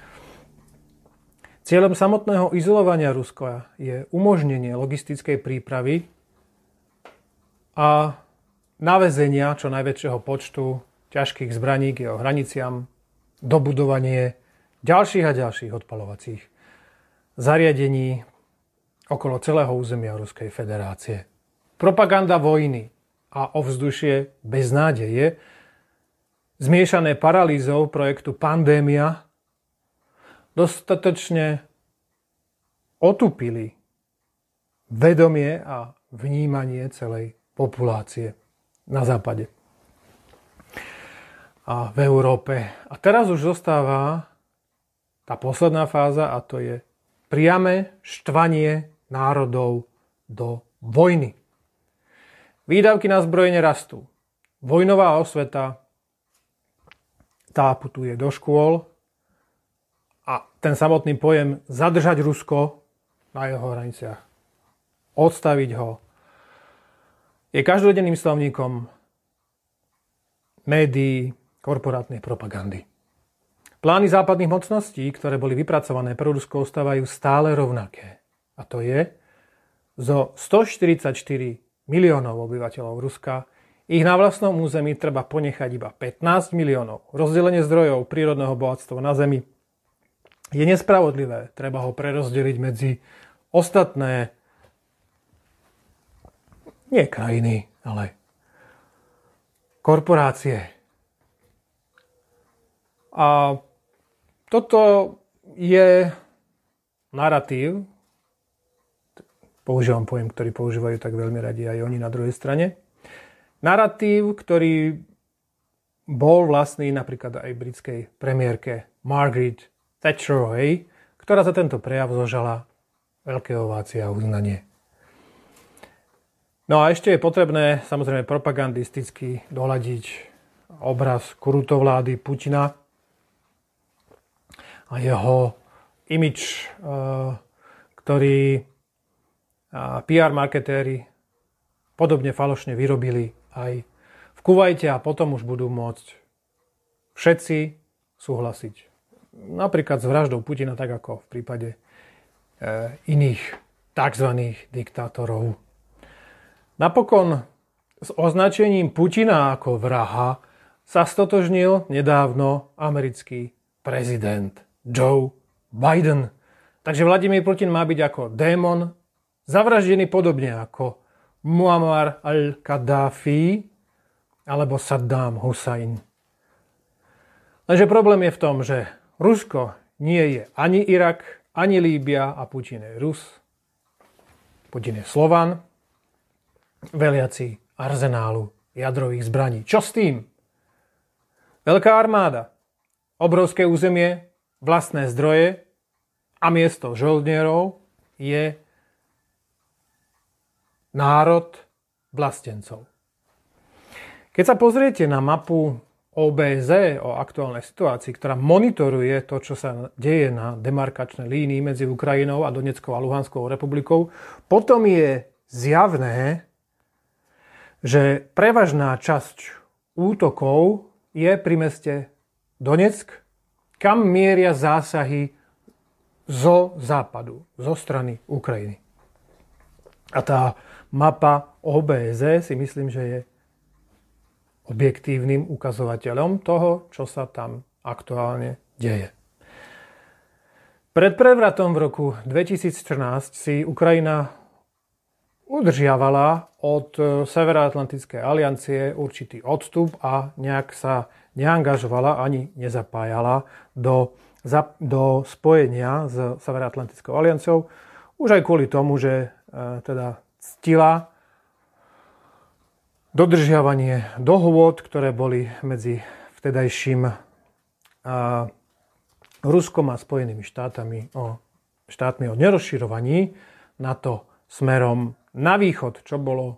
Cieľom samotného izolovania Ruska je umožnenie logistickej prípravy a naväzenia čo najväčšieho počtu ťažkých zbraní k jeho hraniciam, dobudovanie ďalších a ďalších odpaľovacích zariadení okolo celého územia Ruskej federácie. Propaganda vojny a ovzdušie beznádeje zmiešané paralýzou projektu Pandémia dostatočne otupili vedomie a vnímanie celej populácie na západe a v Európe. A teraz už zostáva tá posledná fáza a to je priame štvanie národov do vojny. Výdavky na zbrojenie rastú. Vojnová osveta tá putuje do škôl a ten samotný pojem zadržať Rusko na jeho hraniciach, odstaviť ho, je každodenným slovníkom médií, korporátnej propagandy. Plány západných mocností, ktoré boli vypracované pre Rusko, ostávajú stále rovnaké. A to je, zo stoštyridsaťštyri miliónov obyvateľov Ruska ich na vlastnom území treba ponechať iba pätnásť miliónov. Rozdelenie zdrojov prírodného bohatstva na Zemi je nespravodlivé. Treba ho prerozdeliť medzi ostatné, nie krajiny, ale korporácie. A toto je naratív, používam pojem, ktorý používajú tak veľmi radi aj oni na druhej strane, naratív, ktorý bol vlastný napríklad aj britskej premiérke Margaret Thatcherovej, ktorá za tento prejav zožala veľké ovácie a uznanie. No a ešte je potrebné samozrejme propagandisticky doľadiť obraz krutovlády Putina a jeho imidž, ktorý pé er marketéri podobne falošne vyrobili aj v Kuvajte a potom už budú môcť všetci súhlasiť. Napríklad s vraždou Putina, tak ako v prípade e, iných tzv. Diktátorov. Napokon s označením Putina ako vraha sa stotožnil nedávno americký prezident Joe Biden. Takže Vladimír Putin má byť ako démon, zavraždený podobne ako Muammar al-Kaddáfi alebo Saddam Hussein. Lenže problém je v tom, že Rusko nie je ani Irak, ani Líbia a Putin je Rus. Putin je Slovan, veliaci arzenálu jadrových zbraní. Čo s tým? Veľká armáda, obrovské územie, vlastné zdroje a miesto žoldnierov je národ vlastencov. Keď sa pozriete na mapu ó bé zet o aktuálnej situácii, ktorá monitoruje to, čo sa deje na demarkačnej línii medzi Ukrajinou a Doneckou a Luhanskou republikou, potom je zjavné, že prevažná časť útokov je pri meste Donetsk, kam mieria zásahy zo západu, zo strany Ukrajiny. A tá mapa ó bé zet si myslím, že je objektívnym ukazovateľom toho, čo sa tam aktuálne deje. Pred prevratom v roku dvetisícštrnásť si Ukrajina udržiavala od Severoatlantickej aliancie určitý odstup a nejak sa neangažovala ani nezapájala do, do spojenia s Severoatlantickou alianciou. Už aj kvôli tomu, že e, teda ctila dodržiavanie dohôd, ktoré boli medzi vtedajším a, Ruskom a Spojenými štátami o, štátmi o nerozširovaní NATO smerom na východ, čo bolo,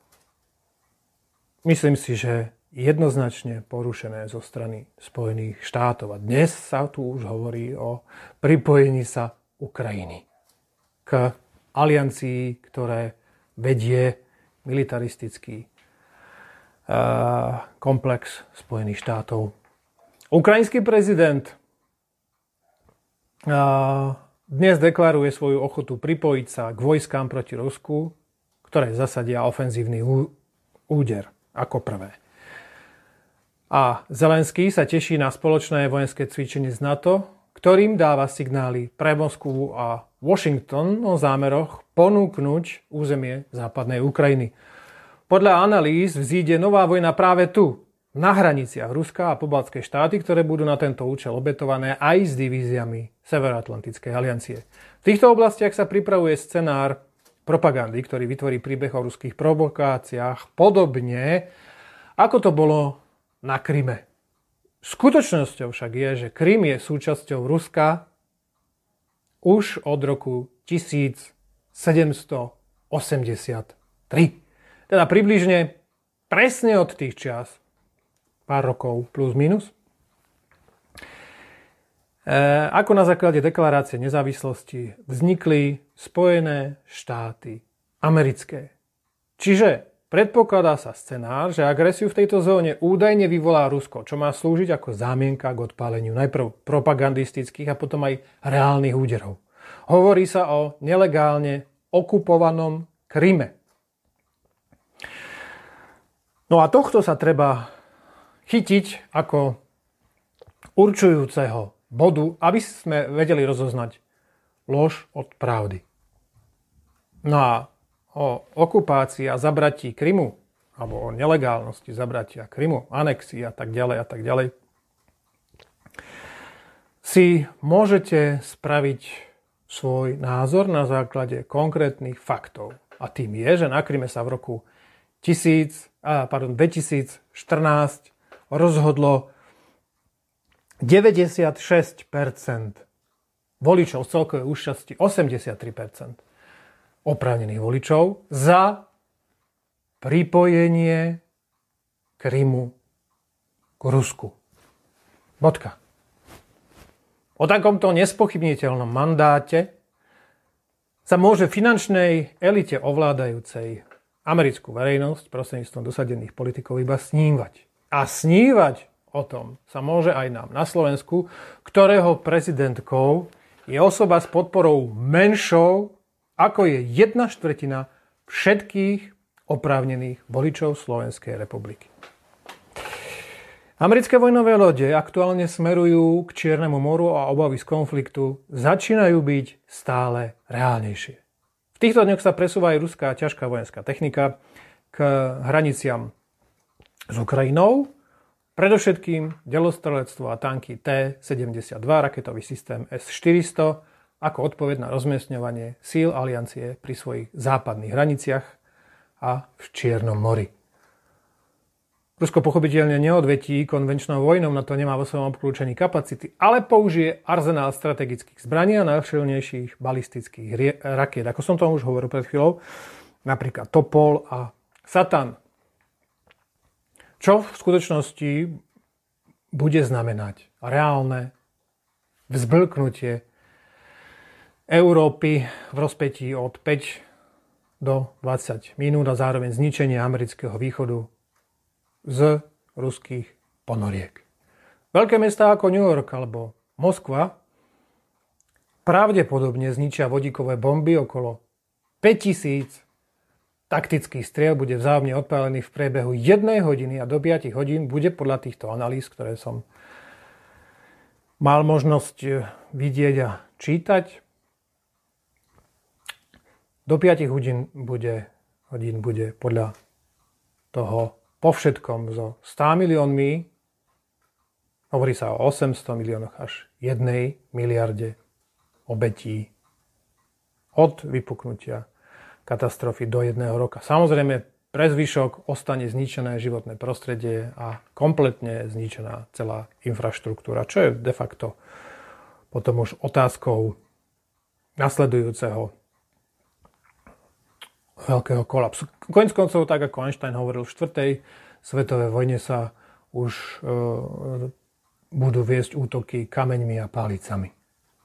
myslím si, že jednoznačne porušené zo strany Spojených štátov. A dnes sa tu už hovorí o pripojení sa Ukrajiny k aliancii, ktoré vedie militaristický komplex Spojených štátov. Ukrajinský prezident dnes deklaruje svoju ochotu pripojiť sa k vojskám proti Rusku, ktoré zasadia ofenzívny úder ako prvé. A Zelenský sa teší na spoločné vojenské cvičenie z NATO, ktorým dáva signály pre Moskvu a Washington o zámeroch ponúknuť územie západnej Ukrajiny. Podľa analýz vzíde nová vojna práve tu, na hraniciach Ruska a pobaltskej štáty, ktoré budú na tento účel obetované aj s divíziami Severoatlantickej aliancie. V týchto oblastiach sa pripravuje scenár propagandy, ktorý vytvorí príbeh o ruských provokáciách, podobne ako to bolo na Kryme. Skutočnosťou však je, že Krym je súčasťou Ruska už od roku tisícsedemstoosemdesiattri. Teda približne presne od tých čias, pár rokov plus minus, e, ako na základe deklarácie nezávislosti vznikli Spojené štáty americké. Čiže predpokladá sa scenár, že agresiu v tejto zóne údajne vyvolá Rusko, čo má slúžiť ako zámienka k odpáleniu najprv propagandistických a potom aj reálnych úderov. Hovorí sa o nelegálne okupovanom Kryme. No a tohto sa treba chytiť ako určujúceho bodu, aby sme vedeli rozoznať lož od pravdy. No a o okupácii a zabratí Krymu, alebo o nelegálnosti zabratia Krymu, anexii a tak ďalej a tak ďalej, si môžete spraviť svoj názor na základe konkrétnych faktov. A tým je, že na Kryme sa v roku tisíc, a, pardon, dvetisícštrnásť rozhodlo deväťdesiatšesť percent voličov z celkovej účasti, osemdesiattri percent oprávnených voličov za pripojenie Krymu k Rusku. Bodka. O takomto nespochybniteľnom mandáte sa môže finančnej elite ovládajúcej americkú verejnosť prostredníctvom dosadených politikov iba snívať. A snívať o tom sa môže aj nám na Slovensku, ktorého prezidentkou je osoba s podporou menšou, ako je jedna štvrtina všetkých oprávnených voličov Slovenskej republiky. Americké vojnové lode aktuálne smerujú k Čiernemu moru a obavy z konfliktu začínajú byť stále reálnejšie. V týchto dňoch sa presúva aj ruská ťažká vojenská technika k hraniciam s Ukrajinou, predovšetkým delostrelectvo a tanky té sedemdesiatdva, raketový systém es štyristo, ako odpoveď na rozmiestňovanie síl aliancie pri svojich západných hraniciach a v Čiernom mori. Rusko pochopiteľne neodvetí konvenčnou vojnou, na to nemá vo svojom obklúčení kapacity, ale použije arzenál strategických zbraní a najsilnejších balistických rakiet. Ako som to už hovoril pred chvíľou, napríklad Topol a Satan. Čo v skutočnosti bude znamenať reálne vzblknutie Európy v rozpätí od päť do dvadsať minút a zároveň zničenie amerického východu z ruských ponoriek. Veľké mestá ako New York alebo Moskva pravdepodobne zničia vodíkové bomby. Okolo päťtisíc taktických striel bude vzájomne odpálený v priebehu jednej hodiny a do päť hodín bude podľa týchto analýz, ktoré som mal možnosť vidieť a čítať, do päť hodín bude, hodín bude podľa toho po všetkom so sto miliónmi, hovorí sa o osemsto miliónoch až jednej miliarde obetí od vypuknutia katastrofy do jedného roka. Samozrejme, pre zvyšok ostane zničené životné prostredie a kompletne zničená celá infraštruktúra, čo je de facto potom už otázkou nasledujúceho veľkého kolapsu. Koniec koncov, tak ako Einstein hovoril, v štvrtej svetovej vojne sa už e, budú viesť útoky kameňmi a pálicami.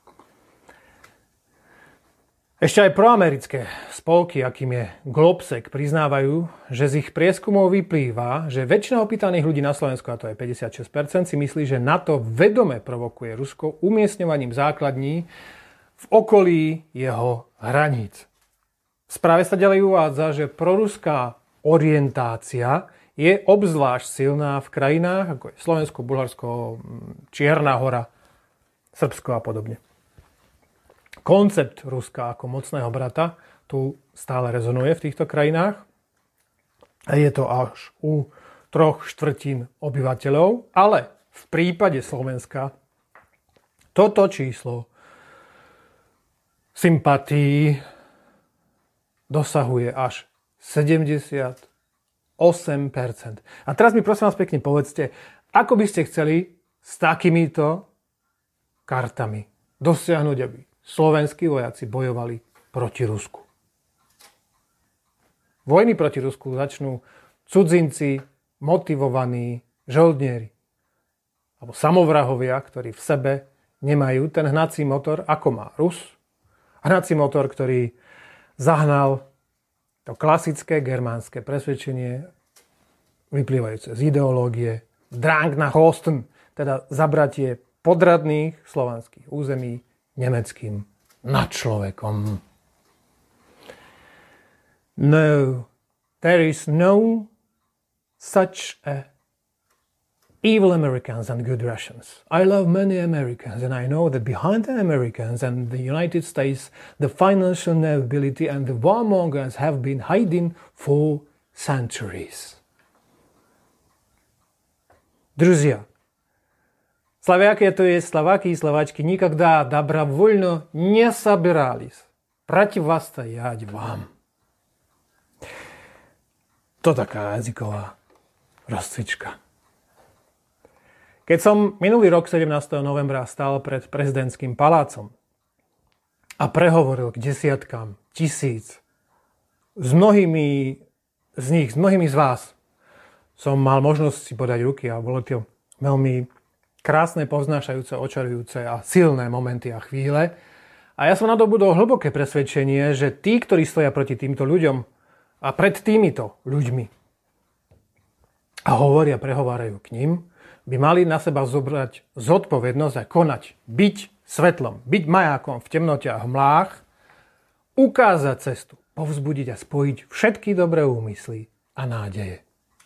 Ešte aj proamerické spolky, akým je Globsec, priznávajú, že z ich prieskumov vyplýva, že väčšina opýtaných ľudí na Slovensku, a to je päťdesiatšesť percent, si myslí, že NATO vedome provokuje Rusko umiestňovaním základní v okolí jeho hraníc. V správe sa ďalej uvádza, že proruská orientácia je obzvlášť silná v krajinách, ako je Slovensko, Bulharsko, Čierna Hora, Srbsko a podobne. Koncept Ruska ako mocného brata tu stále rezonuje v týchto krajinách a je to až u troch štvrtín obyvateľov, ale v prípade Slovenska toto číslo sympatií dosahuje až sedemdesiatosem percent. A teraz mi prosím vás pekne povedzte, ako by ste chceli s takýmito kartami dosiahnuť, aby slovenskí vojaci bojovali proti Rusku. Vojny proti Rusku začnú cudzinci, motivovaní žoldnieri alebo samovrahovia, ktorí v sebe nemajú ten hnací motor, ako má Rus. Hnací motor, ktorý zahnal to klasické germánske presvedčenie vyplývajúce z ideológie Drang nach Osten, teda zabratie podradných slovanských území nemeckým nadčlovekom. No, there is no such a evil Americans and good Russians. I love many Americans and I know that behind the Americans and the United States the financial nobility and the warmongers have been hiding for centuries. Друзья, Словакия, то есть словаки и словачки, никогда добровольно не собирались противостоять вам. To taká jazyková rozcvička. Keď som minulý rok sedemnásteho novembra stál pred prezidentským palácom a prehovoril k desiatkám tisíc, s mnohými z nich, s mnohými z vás som mal možnosť si podať ruky a bolo to veľmi krásne, poznášajúce, očarujúce a silné momenty a chvíle. A ja som nadobudol hlboké presvedčenie, že tí, ktorí stoja proti týmto ľuďom a pred týmito ľuďmi a hovoria, prehovárajú k ním, by mali na seba zobrať zodpovednosť a konať, byť svetlom, byť majákom v temnote a hmlách, ukázať cestu, povzbudiť a spojiť všetky dobré úmysly a nádeje.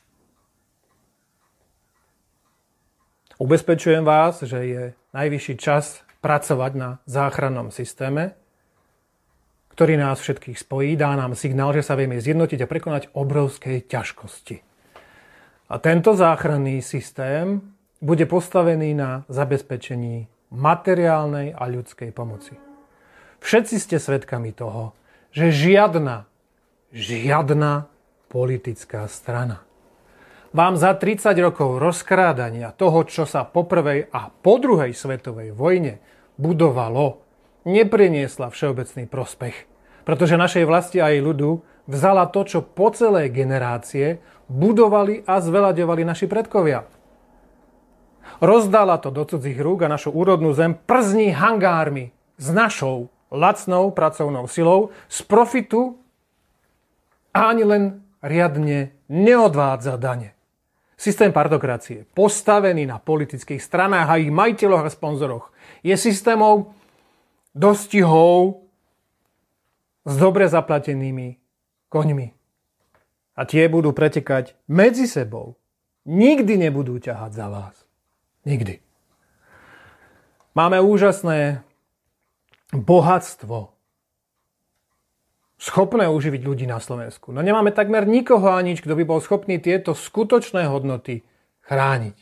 Ubezpečujem vás, že je najvyšší čas pracovať na záchrannom systéme, ktorý nás všetkých spojí, dá nám signál, že sa vieme zjednotiť a prekonať obrovské ťažkosti. A tento záchranný systém bude postavený na zabezpečení materiálnej a ľudskej pomoci. Všetci ste svedkami toho, že žiadna, žiadna politická strana vám za tridsať rokov rozkrádania toho, čo sa po prvej a po druhej svetovej vojne budovalo, nepriniesla všeobecný prospech. Pretože našej vlasti a jej ľudu vzala to, čo po celé generácie budovali a zvelaďovali naši predkovia. Rozdala to do cudzích rúk a našu úrodnú zem przní hangármi s našou lacnou pracovnou silou z profitu a ani len riadne neodvádza dane. Systém partokracie, postavený na politických stranách a ich majiteľoch a sponzoroch, je systémom dostihov s dobre zaplatenými koňmi. A tie budú pretekať medzi sebou. Nikdy nebudú ťahať za vás. Nikdy. Máme úžasné bohatstvo, schopné uživiť ľudí na Slovensku. No nemáme takmer nikoho a nič, kto by bol schopný tieto skutočné hodnoty chrániť.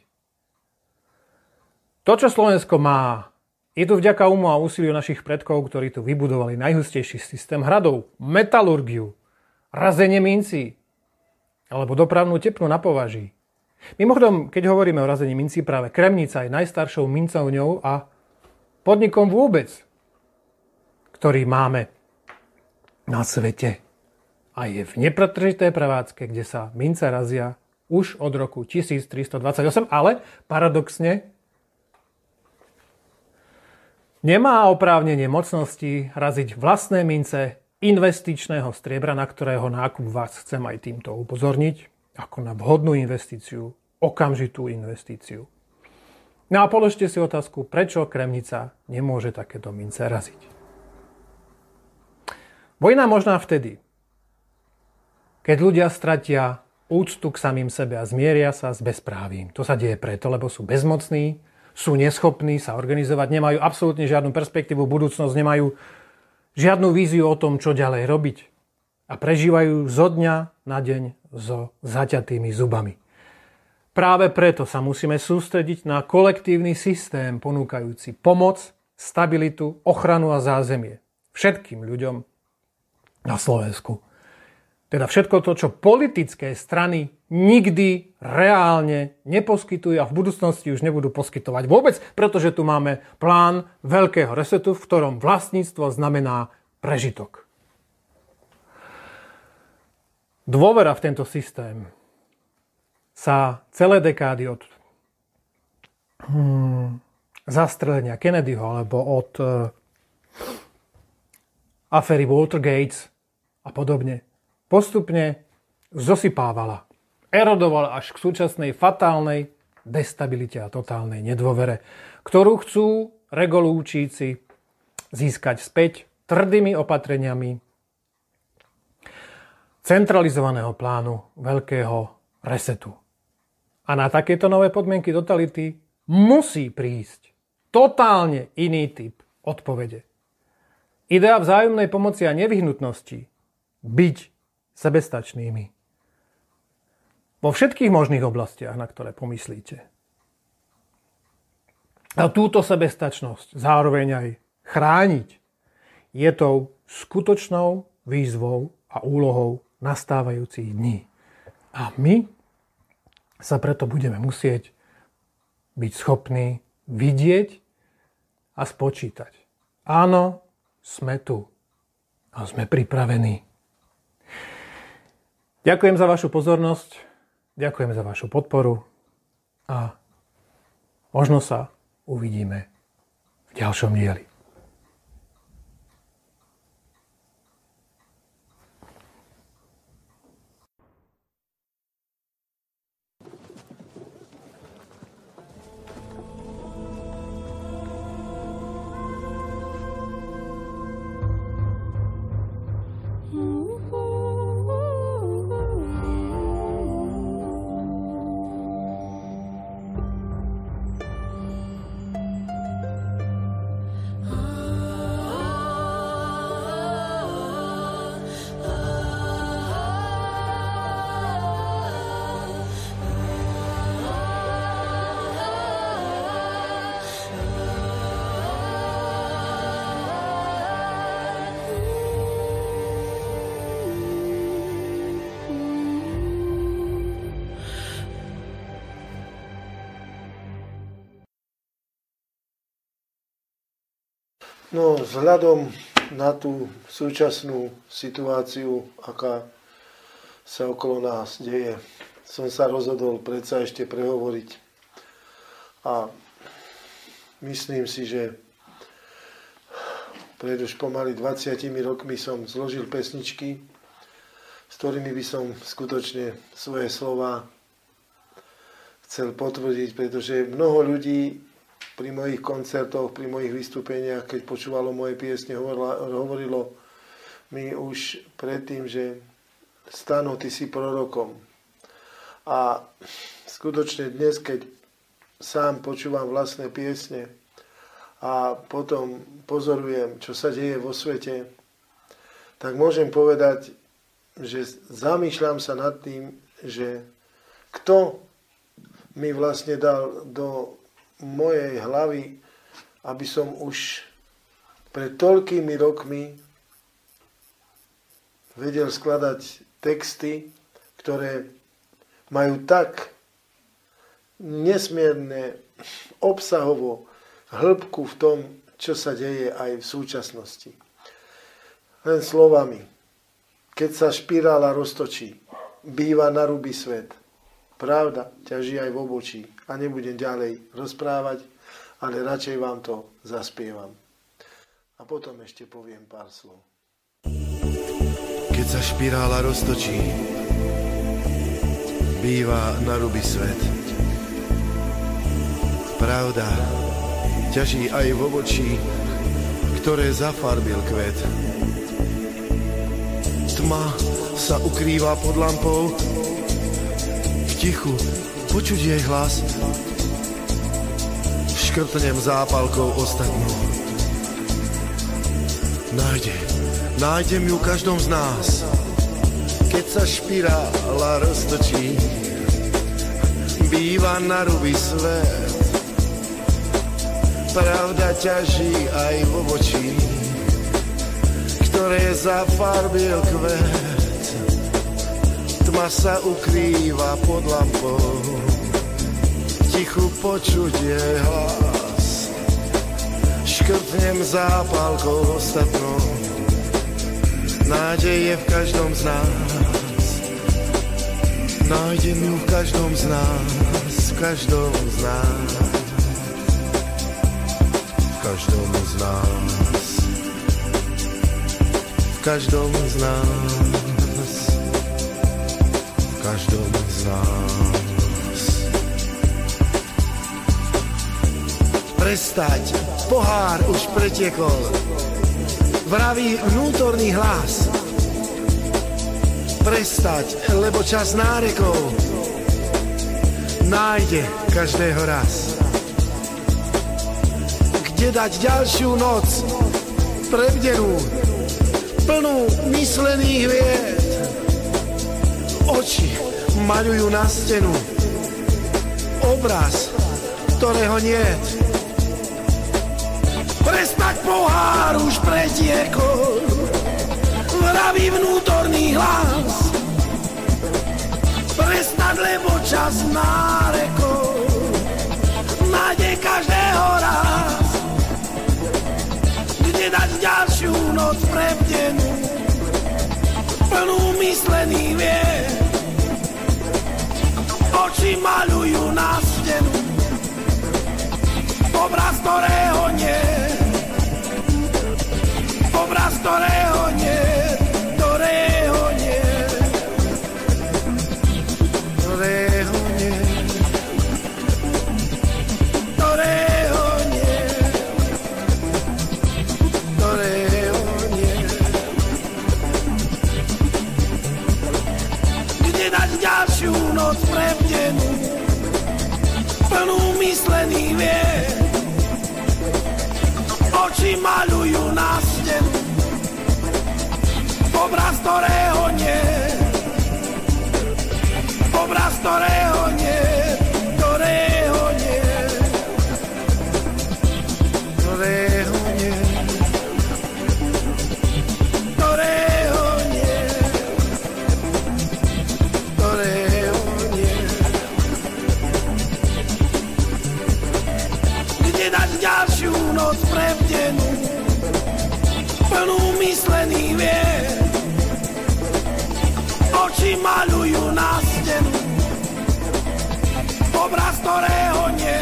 To, čo Slovensko má, je tu vďaka umu a úsiliu našich predkov, ktorí tu vybudovali najhustejší systém hradov, metalurgiu, razenie mincí alebo dopravnú tepnu na považí. Mimochodom, keď hovoríme o razení mincí, práve Kremnica je najstaršou mincovňou a podnikom vôbec, ktorý máme na svete. A je v nepretržitej prevádzke, kde sa mince razia už od roku tisíctristodvadsaťosem, ale paradoxne nemá oprávnenie mocnosti raziť vlastné mince investičného striebra, na ktorého nákup vás chcem aj týmto upozorniť, ako na vhodnú investíciu, okamžitú investíciu. No a položte si otázku, prečo Kremnica nemôže takéto mince raziť. Vojna možná vtedy, keď ľudia stratia úctu k samým sebe a zmieria sa s bezprávím. To sa deje preto, lebo sú bezmocní, sú neschopní sa organizovať, nemajú absolútne žiadnu perspektívu, budúcnosť, nemajú žiadnu víziu o tom, čo ďalej robiť. A prežívajú zo dňa na deň so zaťatými zubami. Práve preto sa musíme sústrediť na kolektívny systém ponúkajúci pomoc, stabilitu, ochranu a zázemie všetkým ľuďom na Slovensku. Teda všetko to, čo politické strany nikdy reálne neposkytujú a v budúcnosti už nebudú poskytovať vôbec, pretože tu máme plán veľkého resetu, v ktorom vlastníctvo znamená prežitok. Dôvera v tento systém sa celé dekády od hmm, zastrelenia Kennedyho alebo od uh, aféry Watergate a podobne postupne zosypávala. Erodovala až k súčasnej fatálnej destabilite a totálnej nedôvere, ktorú chcú regulúčíci získať späť tvrdými opatreniami centralizovaného plánu veľkého resetu. A na takéto nové podmienky totality musí prísť totálne iný typ odpovede. Idea vzájomnej pomoci a nevyhnutnosti byť sebestačnými vo všetkých možných oblastiach, na ktoré pomyslíte. A túto sebestačnosť zároveň aj chrániť je tou skutočnou výzvou a úlohou nastávajúcich dní. A my sa preto budeme musieť byť schopní vidieť a spočítať. Áno, sme tu a sme pripravení. Ďakujem za vašu pozornosť, ďakujem za vašu podporu a možno sa uvidíme v ďalšom dieli. No, vzhľadom na tú súčasnú situáciu, aká sa okolo nás deje, som sa rozhodol predsa ešte prehovoriť. A myslím si, že pred už pomaly dvadsiatimi rokmi som zložil pesničky, s ktorými by som skutočne svoje slová chcel potvrdiť, pretože mnoho ľudí pri mojich koncertoch, pri mojich vystúpeniach, keď počúvalo moje piesne, hovorilo, hovorilo mi už predtým, že Stano, ty si prorokom. A skutočne dnes, keď sám počúvam vlastné piesne a potom pozorujem, čo sa deje vo svete, tak môžem povedať, že zamýšľam sa nad tým, že kto mi vlastne dal do mojej hlavy, aby som už pred toľkými rokmi vedel skladať texty, ktoré majú tak nesmierne obsahovo hĺbku v tom, čo sa deje aj v súčasnosti. Len slovami. Keď sa špirála roztočí, býva narúbi svet. Pravda ťaží aj v obočí. A nebudem ďalej rozprávať, ale radšej vám to zaspievam. A potom ešte poviem pár slov. Keď sa špirála roztočí, býva narúbi svet. Pravda ťaží aj v obočí, ktoré zafarbil kvet. Tma sa ukrýva pod lampou, v tichu počuť jej hlas, škrtnem zápalkou ostatnú. Nájdem, nájdem ju každom z nás, keď sa špirála roztočí, býva narúbi svet. Pravda ťaží aj v obočí, ktoré zafarbil kvet. Tma sa ukrýva pod lampou, tichu počuť jej hlas, škrtnem zápalkou ostatnou. Nádej je v každom z nás, nájdem ju v každom z nás, v každom z nás, v každom z nás, v každom z nás. Každom z nás. Prestať, pohár už pretiekol, vraví vnútorný hlas. Prestať, lebo čas nárekov nájde každého raz. Kde dať ďalšiu noc, prebdenú, plnú myslených vied. Oči maľujú na stenu obraz, ktorého niet. Prestať, pohár už pretiekol, vraví vnútorný hlas. Prestať, lebo čas nárekol nájde každého raz. Kde dať ďalšiu noc prebdenú, plnú myslených vied. Oči maľujú na stenu obraz, ktorého nie, obraz, ktorého nie, ktorého nie, ktorého nie, ktorého nie, ktorého nie. Kde dať ďalšiu noc prebdenú, plnú myslených vied. Oči maľujú na stenu obraz, ktorého nie, obraz, ktorého nie, ktorého nie, ktorého nie, ktorého nie, ktorého nie. Kde dať ďalšiu noc prebdenú, plnú myslený vier. Oči maľujú na stenu obraz, ktorého nie,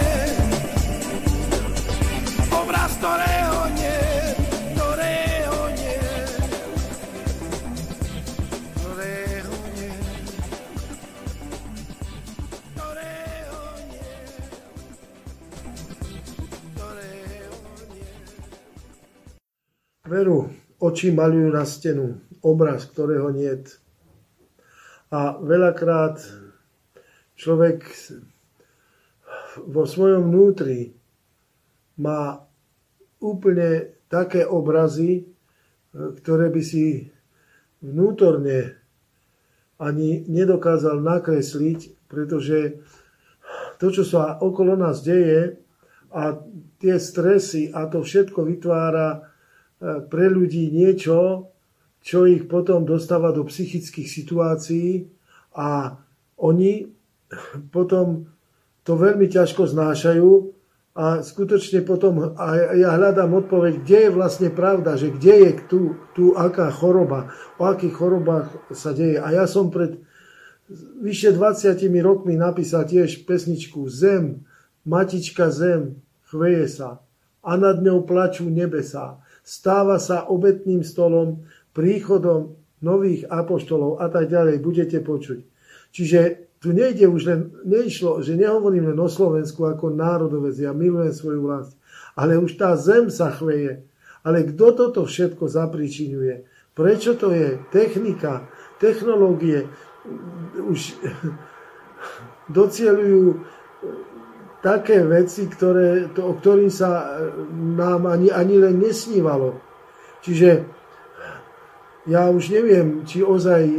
obraz, ktorého nie, ktorého nie, ktorého nie, ktorého nie, ktorého nie. Veru, oči maľujú na stenu obraz, ktorého niet. A veľakrát človek vo svojom vnútri má úplne také obrazy, ktoré by si vnútorne ani nedokázal nakresliť, pretože to, čo sa okolo nás deje a tie stresy a to všetko vytvára pre ľudí niečo, čo ich potom dostáva do psychických situácií a oni potom to veľmi ťažko znášajú a skutočne potom a ja hľadám odpoveď, kde je vlastne pravda, že kde je tu, tu aká choroba, o akých chorobách sa deje. A ja som pred vyše dvadsiatimi rokmi napísal tiež pesničku Zem, matička zem, chveje sa a nad ňou plačú nebesá. Stáva sa obetným stolom, príchodom nových apoštolov a tak ďalej, budete počuť. Čiže tu nejde už len, neišlo, že nehovorím len o Slovensku ako národovec, ja milujem svoju vlast, ale už tá zem sa chveje. Ale kto toto všetko zapričiňuje? Prečo to je? Technika, technológie už docieľujú také veci, ktoré, to, o ktorým sa nám ani, ani len nesnívalo. Čiže ja už neviem, či ozaj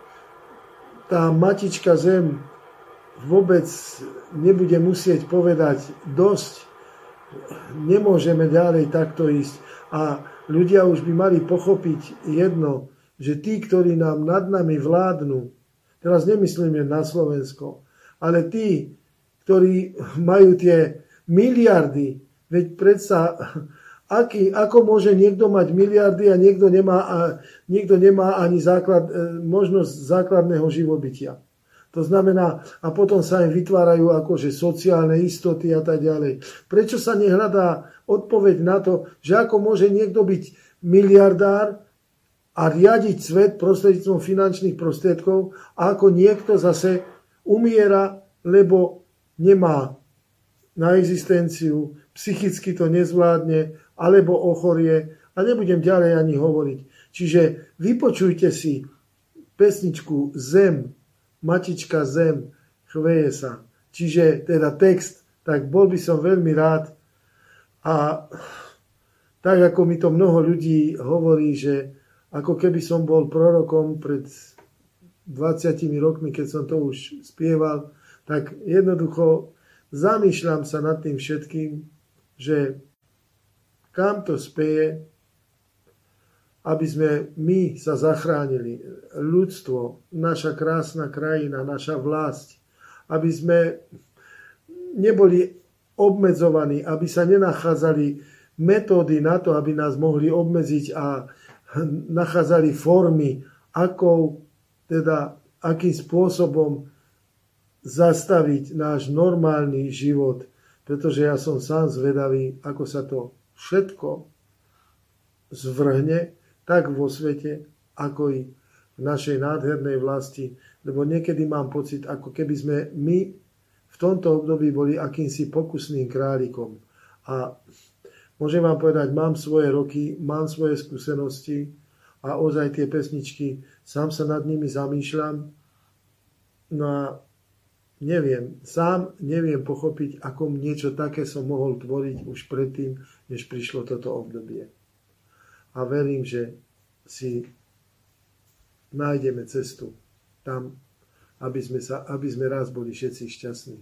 tá matička zem vôbec nebude musieť povedať dosť, nemôžeme ďalej takto ísť. A ľudia už by mali pochopiť jedno, že tí, ktorí nám nad nami vládnu, teraz nemyslíme na Slovensko, ale tí, ktorí majú tie miliardy, veď predsa Aký, ako môže niekto mať miliardy a niekto nemá, a niekto nemá ani základ, možnosť základného živobytia. To znamená, a potom sa im vytvárajú akože sociálne istoty a tak ďalej. Prečo sa nehľadá odpoveď na to, že ako môže niekto byť miliardár a riadiť svet prostredníctvom finančných prostriedkov a ako niekto zase umiera, lebo nemá na existenciu, psychicky to nezvládne, alebo ochorie a nebudem ďalej ani hovoriť. Čiže vypočujte si pesničku Zem, matička zem, chveje sa. Čiže teda text, tak bol by som veľmi rád a tak ako mi to mnoho ľudí hovorí, že ako keby som bol prorokom pred dvadsiatimi rokmi, keď som to už spieval, tak jednoducho zamýšľam sa nad tým všetkým, že kam to speje, aby sme my sa zachránili, ľudstvo, naša krásna krajina, naša vlast, aby sme neboli obmedzovaní, aby sa nenachádzali metódy na to, aby nás mohli obmedziť a nachádzali formy, akou, teda, akým spôsobom zastaviť náš normálny život, pretože ja som sám zvedavý, ako sa to všetko zvrhne, tak vo svete, ako i v našej nádhernej vlasti. Lebo niekedy mám pocit, ako keby sme my v tomto období boli akýmsi pokusným králikom. A môžem vám povedať, mám svoje roky, mám svoje skúsenosti a ozaj tie pesničky, sám sa nad nimi zamýšľam. No a neviem, sám neviem pochopiť, ako niečo také som mohol tvoriť už predtým, než prišlo toto obdobie. A verím, že si nájdeme cestu tam, aby sme, sa, aby sme raz boli všetci šťastní.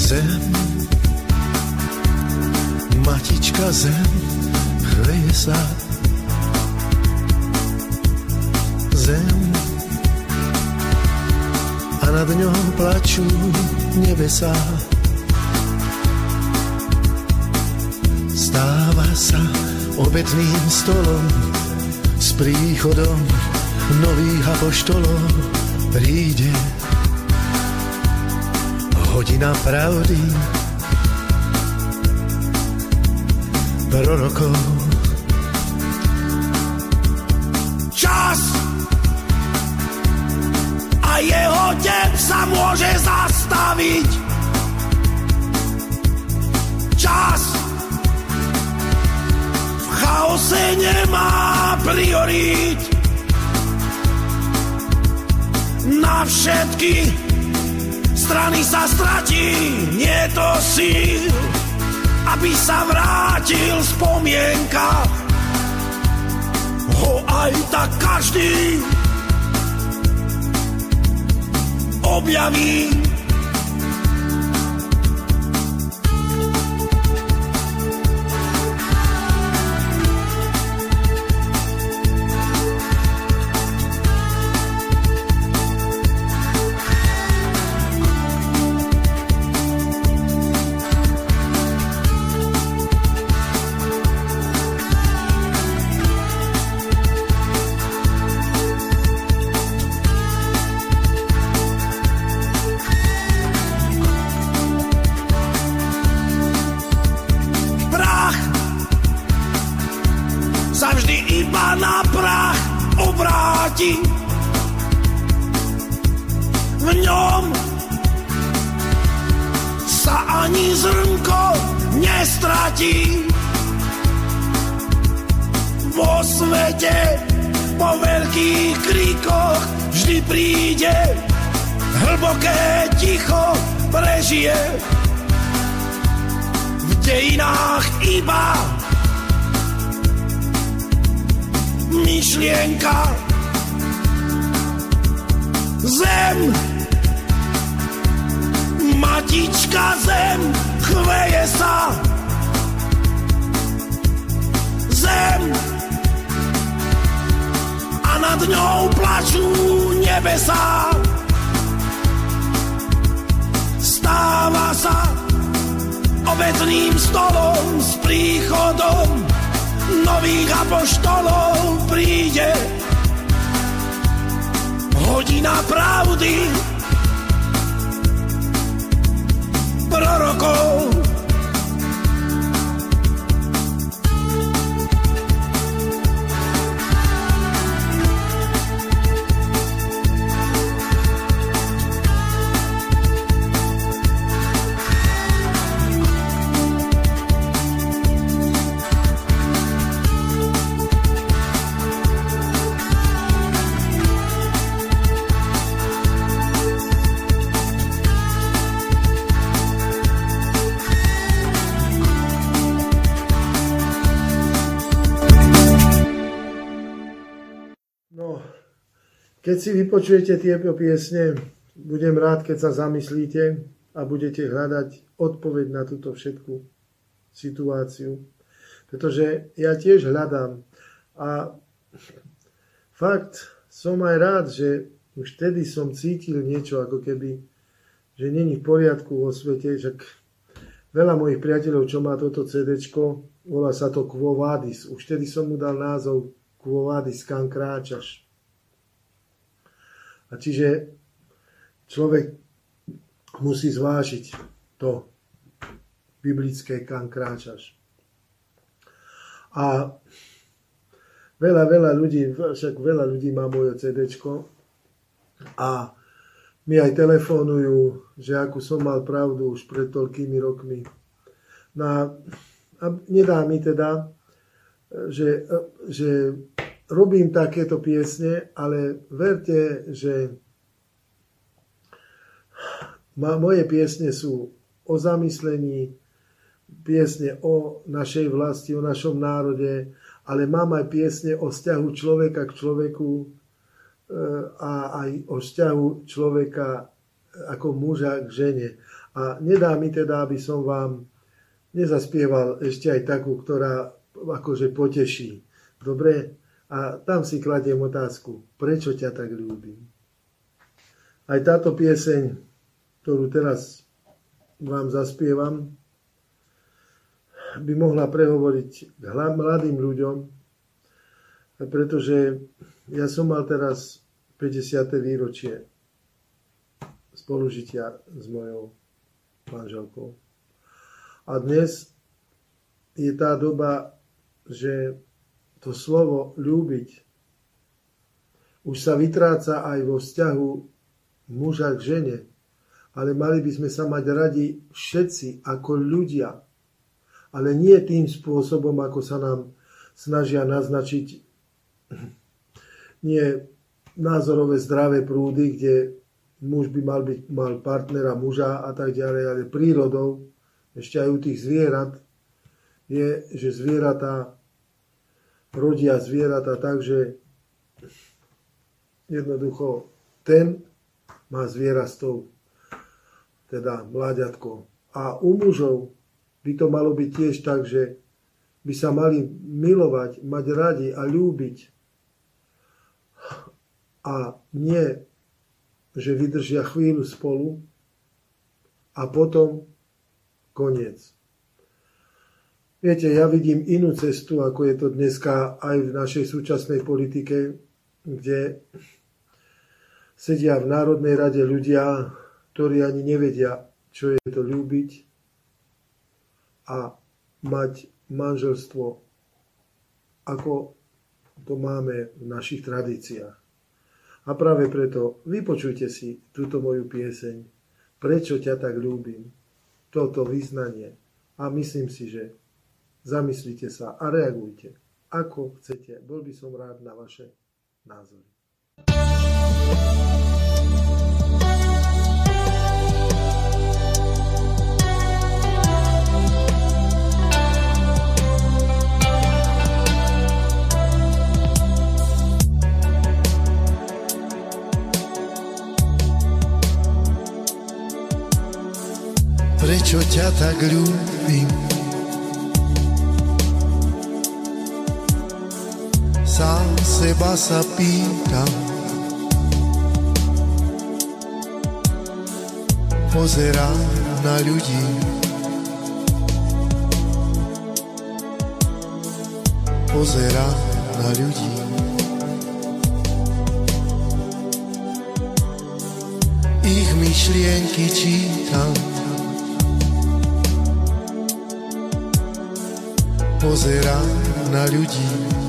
Zem, matička zem, chveje sa. Zem, a nad ňou plačú nebesá. Stáva sa obetným stolom s príchodom nových apoštolov. Príde hodina pravdy prorokov. Čas a jeho tep sa môže zastaviť. Čas v chaose nemá priorít. Na všetky strany sa stratí, nie to síl, aby sa vrátil spomienka. Ho aj tak každý objaví. V ňom sa ani zrnko nestratí. Vo svete po veľkých kríkoch vždy príde hlboké ticho, prežije v dejinách iba myšlienka. Zem, matička zem, chveje sa. Zem, a nad ňou plačú nebesá. Stáva sa obetným stolom s príchodom nových apoštolov. Príde hodina pravdy prorokov. Keď si vypočujete tieto piesne, budem rád, keď sa zamyslíte a budete hľadať odpoveď na túto všetku situáciu. Pretože ja tiež hľadám a fakt som aj rád, že už vtedy som cítil niečo ako keby, že není v poriadku vo svete, že veľa mojich priateľov, čo má toto cédéčko, volá sa to Quo Vadis. Už vtedy som mu dal názov Quo Vadis, kam kráčaš. A čiže človek musí zvážiť to biblické, kam kráčaš. A veľa, veľa ľudí, však veľa ľudí má moje cédéčko a mi aj telefonujú, že akú som mal pravdu už pred toľkými rokmi. No a, a nedá mi teda, že, že robím takéto piesne, ale verte, že moje piesne sú o zamyslení, piesne o našej vlasti, o našom národe, ale mám aj piesne o vzťahu človeka k človeku a aj o vzťahu človeka ako muža k žene. A nedá mi teda, aby som vám nezaspieval ešte aj takú, ktorá akože poteší. Dobre? A tam si kladiem otázku, prečo ťa tak ľúbim? Aj táto pieseň, ktorú teraz vám zaspievam, by mohla prehovoriť k mladým ľuďom, pretože ja som mal teraz päťdesiate výročie spolužitia s mojou manželkou. A dnes je tá doba, že to slovo ľúbiť už sa vytráca aj vo vzťahu muža k žene, ale mali by sme sa mať radi všetci ako ľudia, ale nie tým spôsobom, ako sa nám snažia naznačiť nie názorové zdravé prúdy, kde muž by mal byť mal partnera muža a tak ďalej, ale prírodou, ešte aj u tých zvierat, je, že zvieratá rodia zvieratá tak, že jednoducho ten má zvierastov, teda mláďatko. A u mužov by to malo byť tiež tak, že by sa mali milovať, mať radi a ľúbiť. A nie, že vydržia chvíľu spolu a potom koniec. Viete, ja vidím inú cestu, ako je to dneska aj v našej súčasnej politike, kde sedia v Národnej rade ľudia, ktorí ani nevedia, čo je to ľúbiť a mať manželstvo, ako to máme v našich tradíciách. A práve preto vypočujte si túto moju pieseň, prečo ťa tak ľúbim, toto vyznanie. A myslím si, že zamyslite sa a reagujte, ako chcete. Bol by som rád na vaše názory. Prečo ťa tak ľúbim? Sám seba sa pýtam. Pozerám na ľudí. Pozerám na ľudí. Ich myšlienky čítam. Pozerám na ľudí.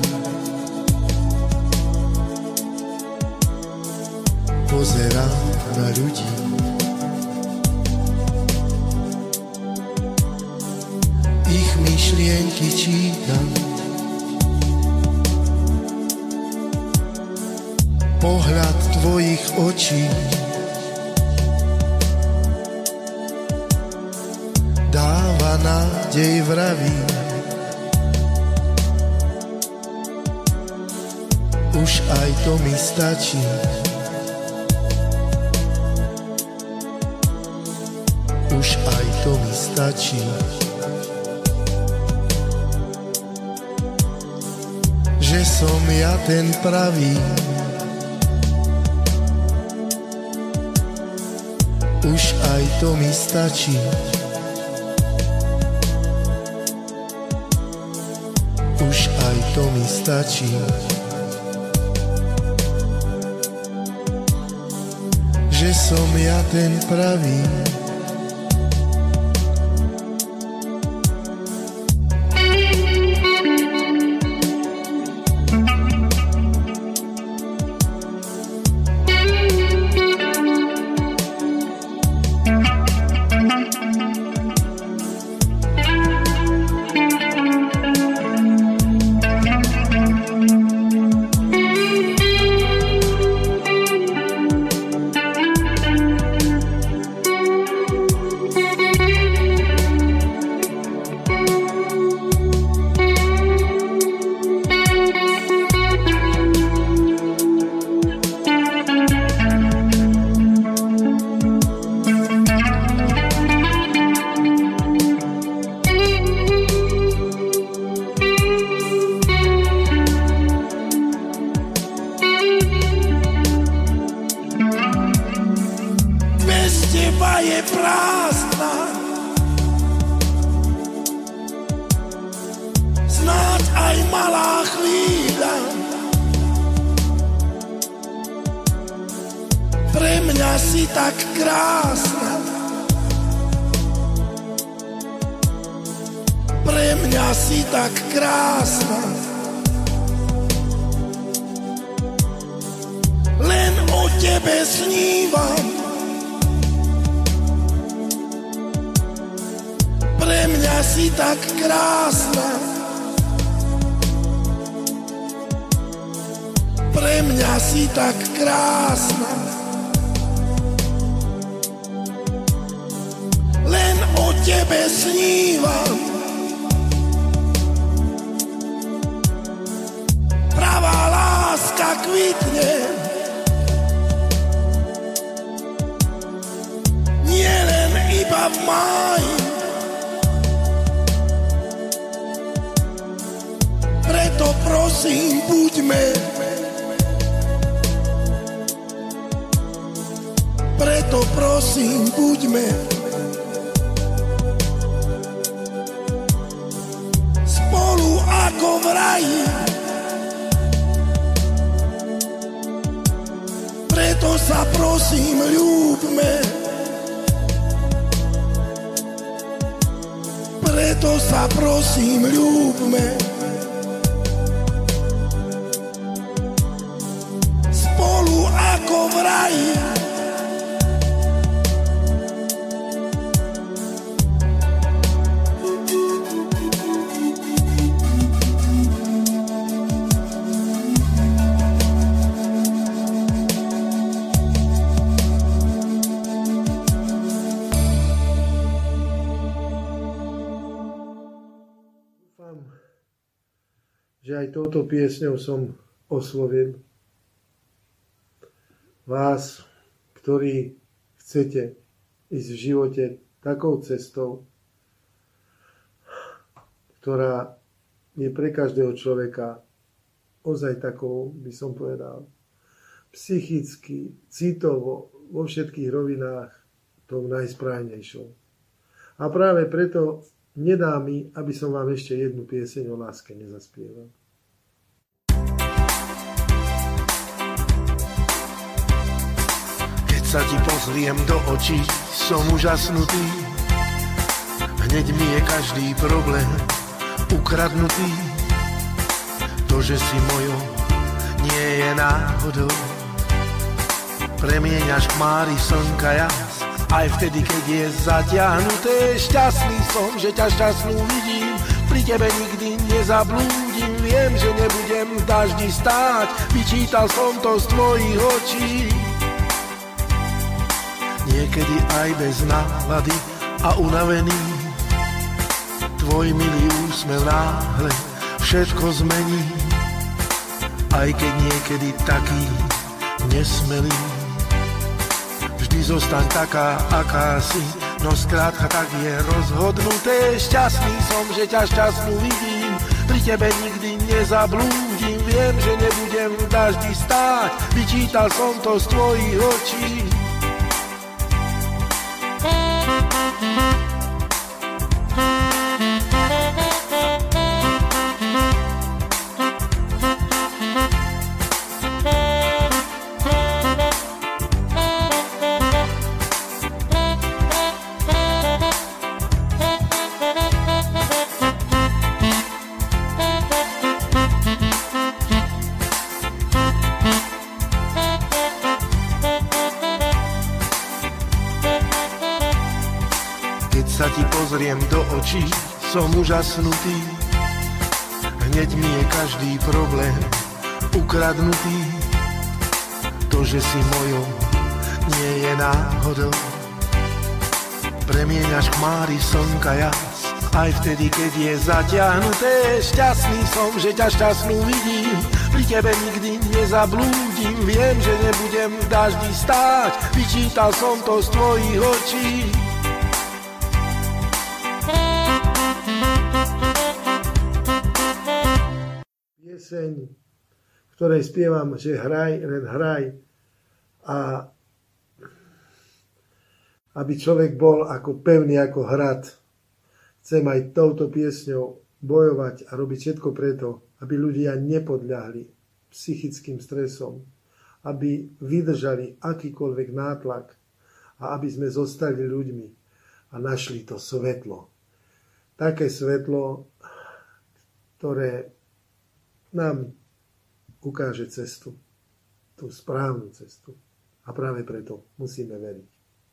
Pozerám na ľudí. Ich myšlienky čítam. Pohľad tvojich očí dáva nádej, vraví. Už aj to mi stačí. Už aj to mi stačí. Že som ja ten pravý. Už aj to mi stačí. Už aj to mi stačí. Že som ja ten pravý. teba je prázdna. Snáď aj malá chvíľa pre mňa si tak krásna. Pre mňa si tak krásna. Len o tebe snívam. Pre mňa si tak krásna. Pre mňa si tak krásna. Len o tebe snívam. Pravá láska kvitne. Nie len iba v máji. Preto prosím, buďme. Preto prosím, buďme. Spolu ako v raji. Preto sa prosím, ľúbme. Preto sa prosím, ľúbme. Spolu ako v raji. Že aj touto piesňou som oslovil vás, ktorí chcete ísť v živote takou cestou, ktorá je pre každého človeka ozaj takou, by som povedal, psychicky, citovo, vo všetkých rovinách tou najsprávnejšou. A práve preto nedá mi, aby som vám ešte jednu pieseň o láske nezaspieval. Keď sa ti pozriem do očí, som úžasnutý. Hneď mi je každý problém ukradnutý. To, že si mojou, nie je náhodou. Premieňaš chmáry slnka jas, aj vtedy, keď je zatiahnuté. Šťastný som, že ťa šťastnú vidím. Pri tebe nikdy nezablúdim. Viem, že nebudem v daždi stáť. Vyčítal som to z tvojich očí. Niekedy aj bez nálady a unavený. Tvoj milý úsmev náhle všetko zmení. Aj keď niekedy taký nesmelý. Vždy zostaň taká, aká si. No skrátka tak je rozhodnuté. Šťastný som, že ťa šťastnú vidím. Pri tebe nikdy nezablúdim. Viem, že nebudem v daždi stáť. Vyčítal som to z tvojich očí. Pozriem do očí, som úžasnutý. Hneď mi je každý problém ukradnutý. To, že si mojou, nie je náhodou. Premieňaš chmáry slnka jas, aj vtedy, keď je zatiahnuté. Šťastný som, že ťa šťastnú vidím. Pri tebe nikdy nezablúdim. Viem, že nebudem v daždi stáť. Vyčítal som to z tvojich očí. Pieseň, v ktorej spievam, že hraj, len hraj. A aby človek bol ako pevný ako hrad. Chcem aj touto piesňou bojovať a robiť všetko preto, aby ľudia nepodľahli psychickým stresom, aby vydržali akýkoľvek nátlak a aby sme zostali ľuďmi a našli to svetlo. Také svetlo, ktoré nám ukáže cestu, tú správnu cestu. A práve preto musíme veriť.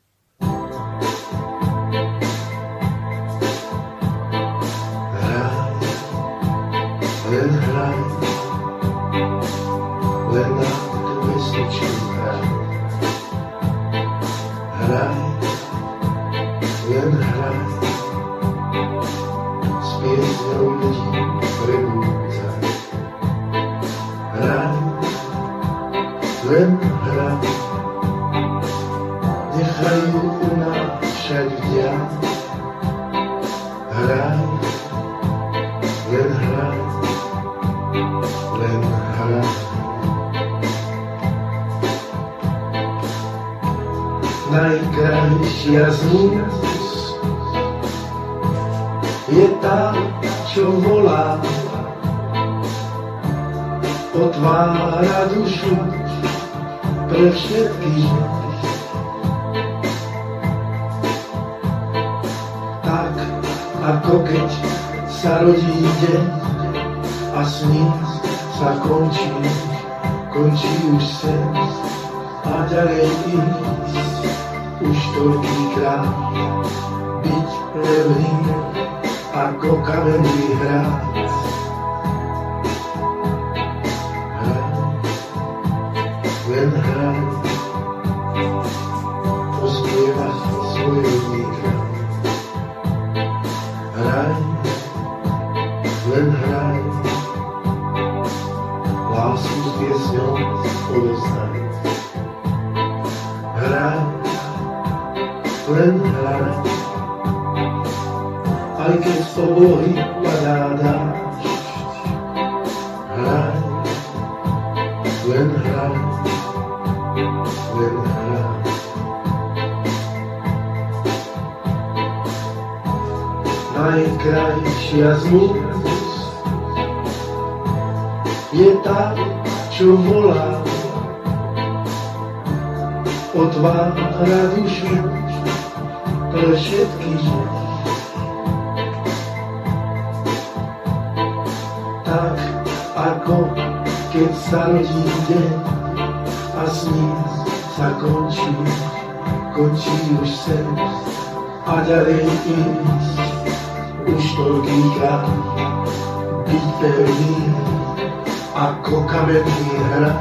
Hraj, len hraj, len na tú pesničku hraj. Hraj, len hraj, s piesňou ľudí prebúdzaj. Hraj, len hraj, nechaj ju unášať vďak. Hraj, len hraj, len hraj. Najkrajšia z múz je tá, čo volá, otvára dušu pre všetkých. Tak, ako keď sa rodí deň a sní sa končí, končí už sen a ďalej ísť už toľkýkrát, byť pevný ako kamenný hrad. Hraj, len hraj, pospievať svoje dýcha. Hraj, len hraj, lásku s piesňou odovzdaj. Hraj, len hraj, aj keď z oblohy padá dážď. Hraj, len hraj, len hraj. Najkrajšia z múz je tá, čo volá, otvára dušu pre všetkých. Tak ako keď sa rodí deň a sní sa končí, končí už sen a ďalej ísť už toľkýkrát, byť pevný ako kamenný hrad.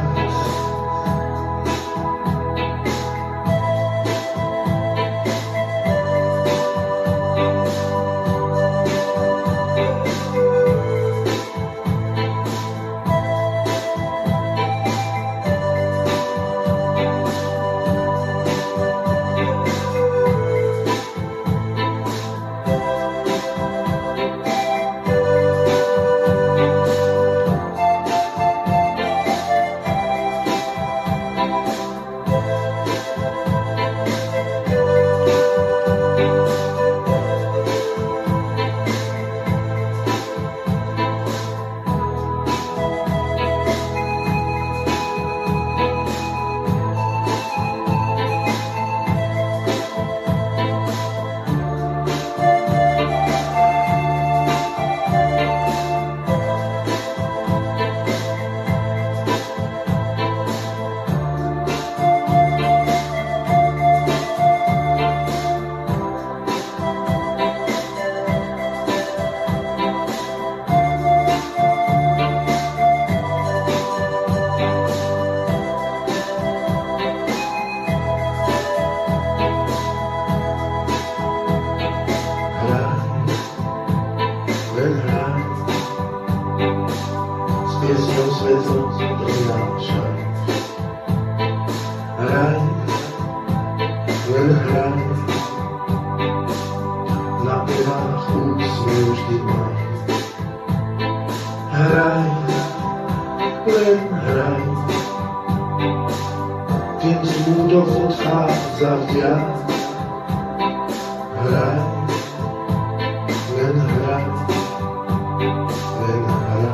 hraj, len hraj, len hraj.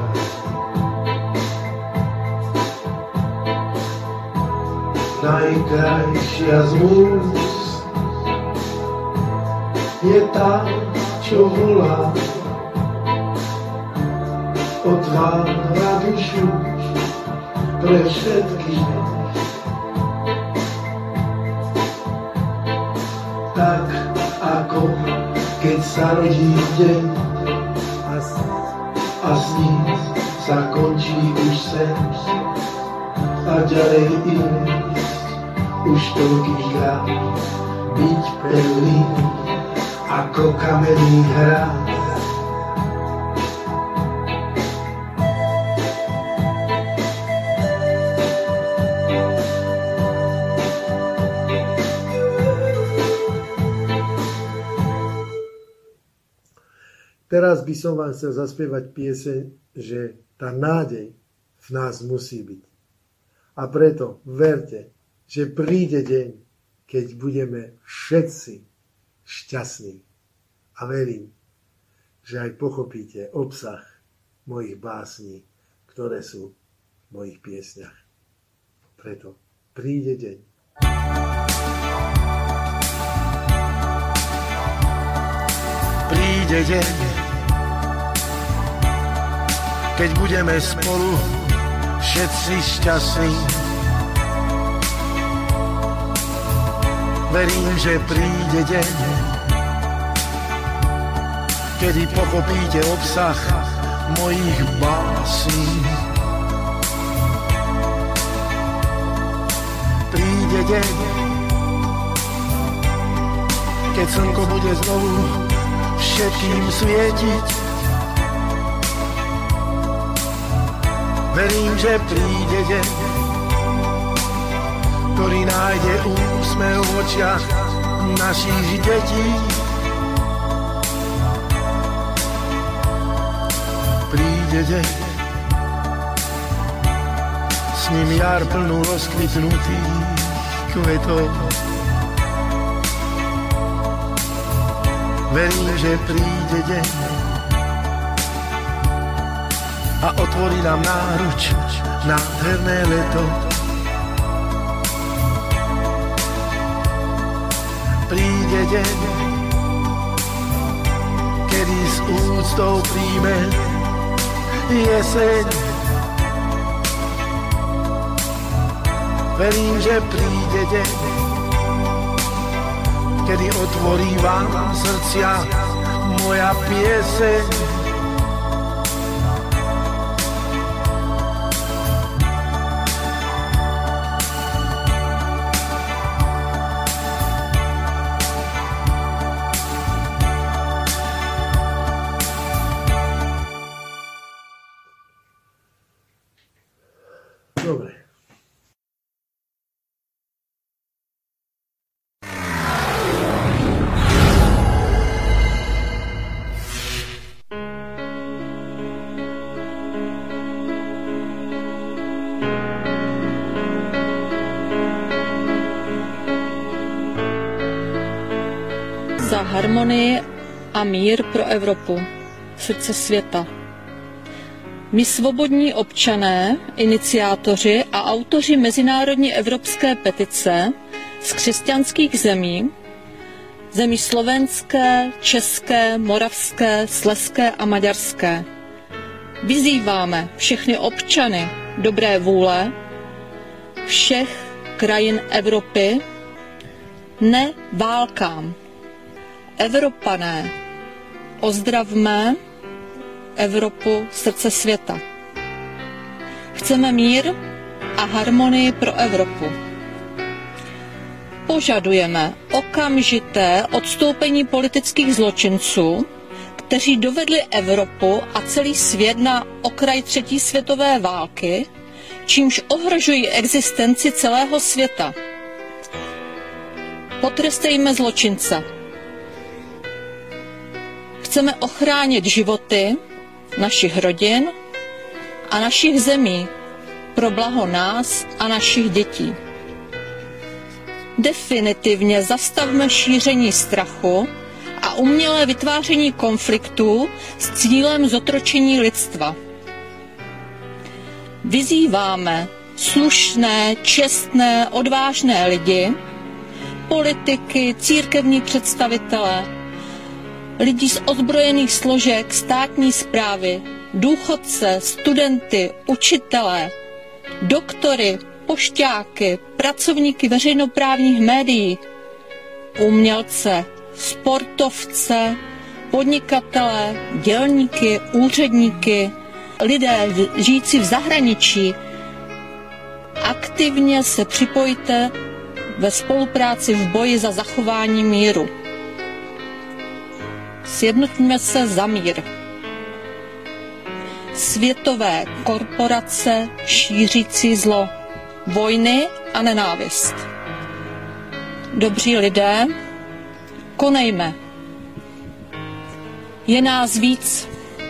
Najkrajšia z múz je tá, čo volá, otvára dušu pre všetkých. Tak ako keď sa rodí deň a s ním sa končí už sen a ďalej ísť už toľkýkrát byť pevný ako kamenný hrad. Teraz by som vám chcel zaspievať pieseň, že tá nádej v nás musí byť. A preto verte, že príde deň, keď budeme všetci šťastní. A verím, že aj pochopíte obsah mojich básní, ktoré sú v mojich piesňach. Preto príde deň. Príde deň, keď budeme spolu všetci šťastní. Verím, že príde deň, kedy pochopíte obsah mojich básní. Príde deň, keď slnko bude znovu všetkým svietiť. Verím, že príde deň, ktorý nájde úsmev v očiach našich detí. Príde deň, s ním jar plnú rozkvitnutých kvetov. Verím, že príde deň a otvorí nám náruč nádherné leto. Príde deň, kedy s úctou príjme jeseň. Verím, že príde deň, kedy otvorí vám srdcia moja pieseň. Dobre. Za harmonii a mír pro Evropu, srdce světa. My svobodní občané, iniciátoři a autoři mezinárodní evropské petice z křesťanských zemí, zemí slovenské, české, moravské, slezské a maďarské, vyzýváme všechny občany dobré vůle všech krajin Evropy ne válkám. Evropané, ozdravme Evropu, srdce světa. Chceme mír a harmonii pro Evropu. Požadujeme okamžité odstoupení politických zločinců, kteří dovedli Evropu a celý svět na okraj třetí světové války, čímž ohrožují existenci celého světa. Potrestejme zločince. Chceme ochránit životy našich rodin a našich zemí pro blaho nás a našich dětí. Definitivně zastavme šíření strachu a umělé vytváření konfliktů s cílem zotročení lidstva. Vyzýváme slušné, čestné, odvážné lidi, politiky, církevní představitele, lidi z ozbrojených složek státní správy, důchodce, studenty, učitelé, doktory, pošťáky, pracovníky veřejnoprávních médií, umělce, sportovce, podnikatele, dělníky, úředníky, lidé žijící v zahraničí. Aktivně se připojte ve spolupráci v boji za zachování míru. Sjednotíme se za mír. Světové korporace šířící zlo, vojny a nenávist. Dobří lidé, konejme. Je nás víc.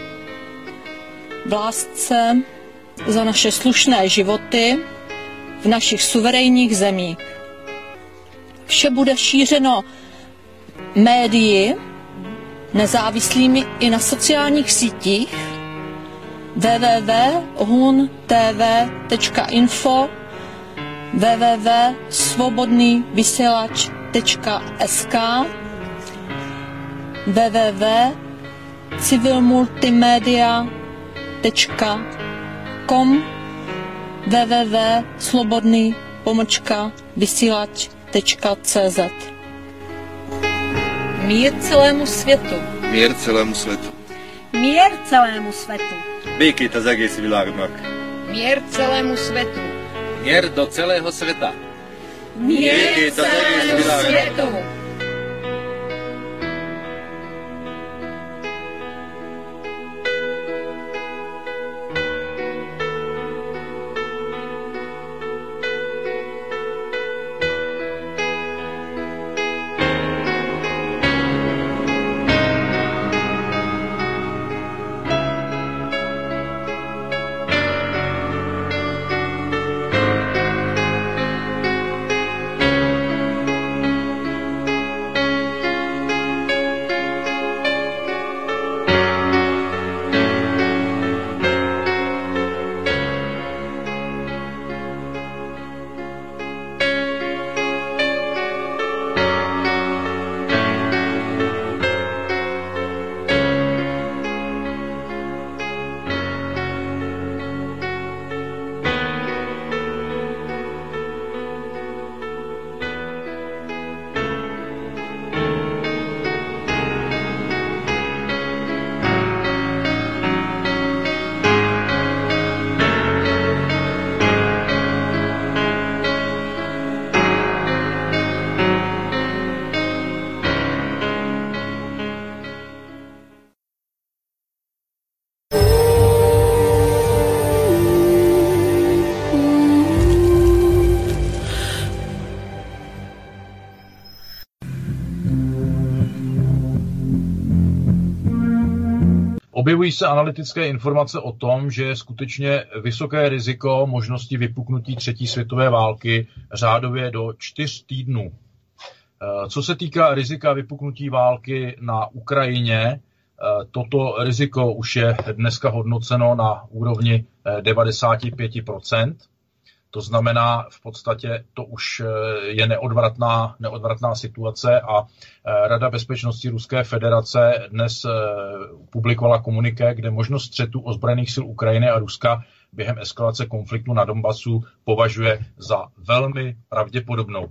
V lásce za naše slušné životy v našich suverénních zemích. Vše bude šířeno médii, nezávislými i na sociálních sítích w w w tečka hun t v tečka info, w w w tečka svobodný vysílač tečka s k, w w w tečka civilmultimedia tečka com, w w w tečka slobodný pomlčka vysílač tečka c z. Mír celému světu. Mír celému světu. Mír celému světu. Békét az egész világnak. Mír celému světu. Mír do celého světa. Mír celému světu. Objevují se analytické informace o tom, že je skutečně vysoké riziko možnosti vypuknutí třetí světové války řádově do čtyř týdnů. Co se týká rizika vypuknutí války na Ukrajině, toto riziko už je dneska hodnoceno na úrovni devadesát pět procent. To znamená, v podstatě to už je neodvratná, neodvratná situace a Rada bezpečnosti Ruské federace dnes publikovala komuniké, kde možnost střetu ozbrojených sil Ukrajiny a Ruska během eskalace konfliktu na Donbasu považuje za velmi pravděpodobnou.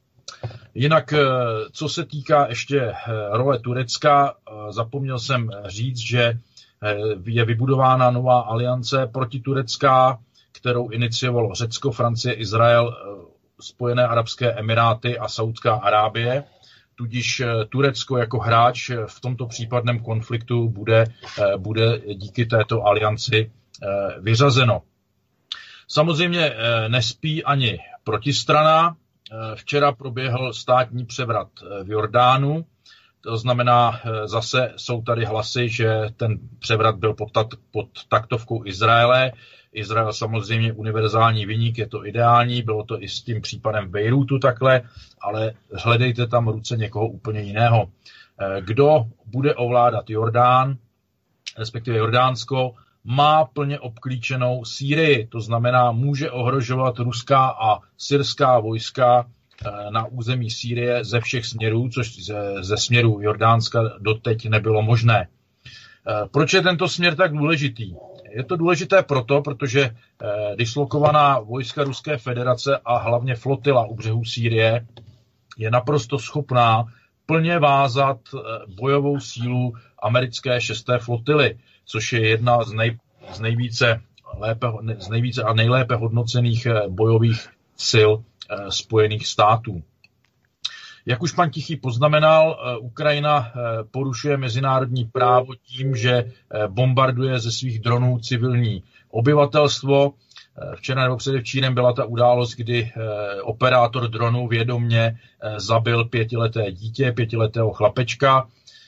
Jinak, co se týká ještě role Turecka, zapomněl jsem říct, že je vybudována nová aliance protiturecká, kterou iniciovalo Řecko, Francie, Izrael, Spojené arabské emiráty a Saudská Arábie. Tudíž Turecko jako hráč v tomto případném konfliktu bude, bude díky této alianci vyřazeno. Samozřejmě nespí ani protistrana. Včera proběhl státní převrat v Jordánu. To znamená, zase jsou tady hlasy, že ten převrat byl pod, tat, pod taktovkou Izraele. Izrael samozřejmě univerzální viník, je to ideální, bylo to i s tím případem v Bejrútu takhle, ale hledejte tam ruce někoho úplně jiného. Kdo bude ovládat Jordán, respektive Jordánsko, má plně obklíčenou Sýrii, to znamená, může ohrožovat ruská a syrská vojska na území Sýrie ze všech směrů, což ze, ze směru Jordánska doteď nebylo možné. Proč je tento směr tak důležitý? Je to důležité proto, protože dislokovaná vojska Ruské federace a hlavně flotila u břehu Sýrie je naprosto schopná plně vázat bojovou sílu americké šesté flotily, což je jedna z, nej, z, nejvíce, lépe, z nejvíce a nejlépe hodnocených bojových sil Spojených států. Jak už pan Tichý poznamenal, Ukrajina porušuje mezinárodní právo tím, že bombarduje ze svých dronů civilní obyvatelstvo. Včera nebo předevčírem byla ta událost, kdy operátor dronu vědomně zabil pětileté dítě, pětiletého chlapečka.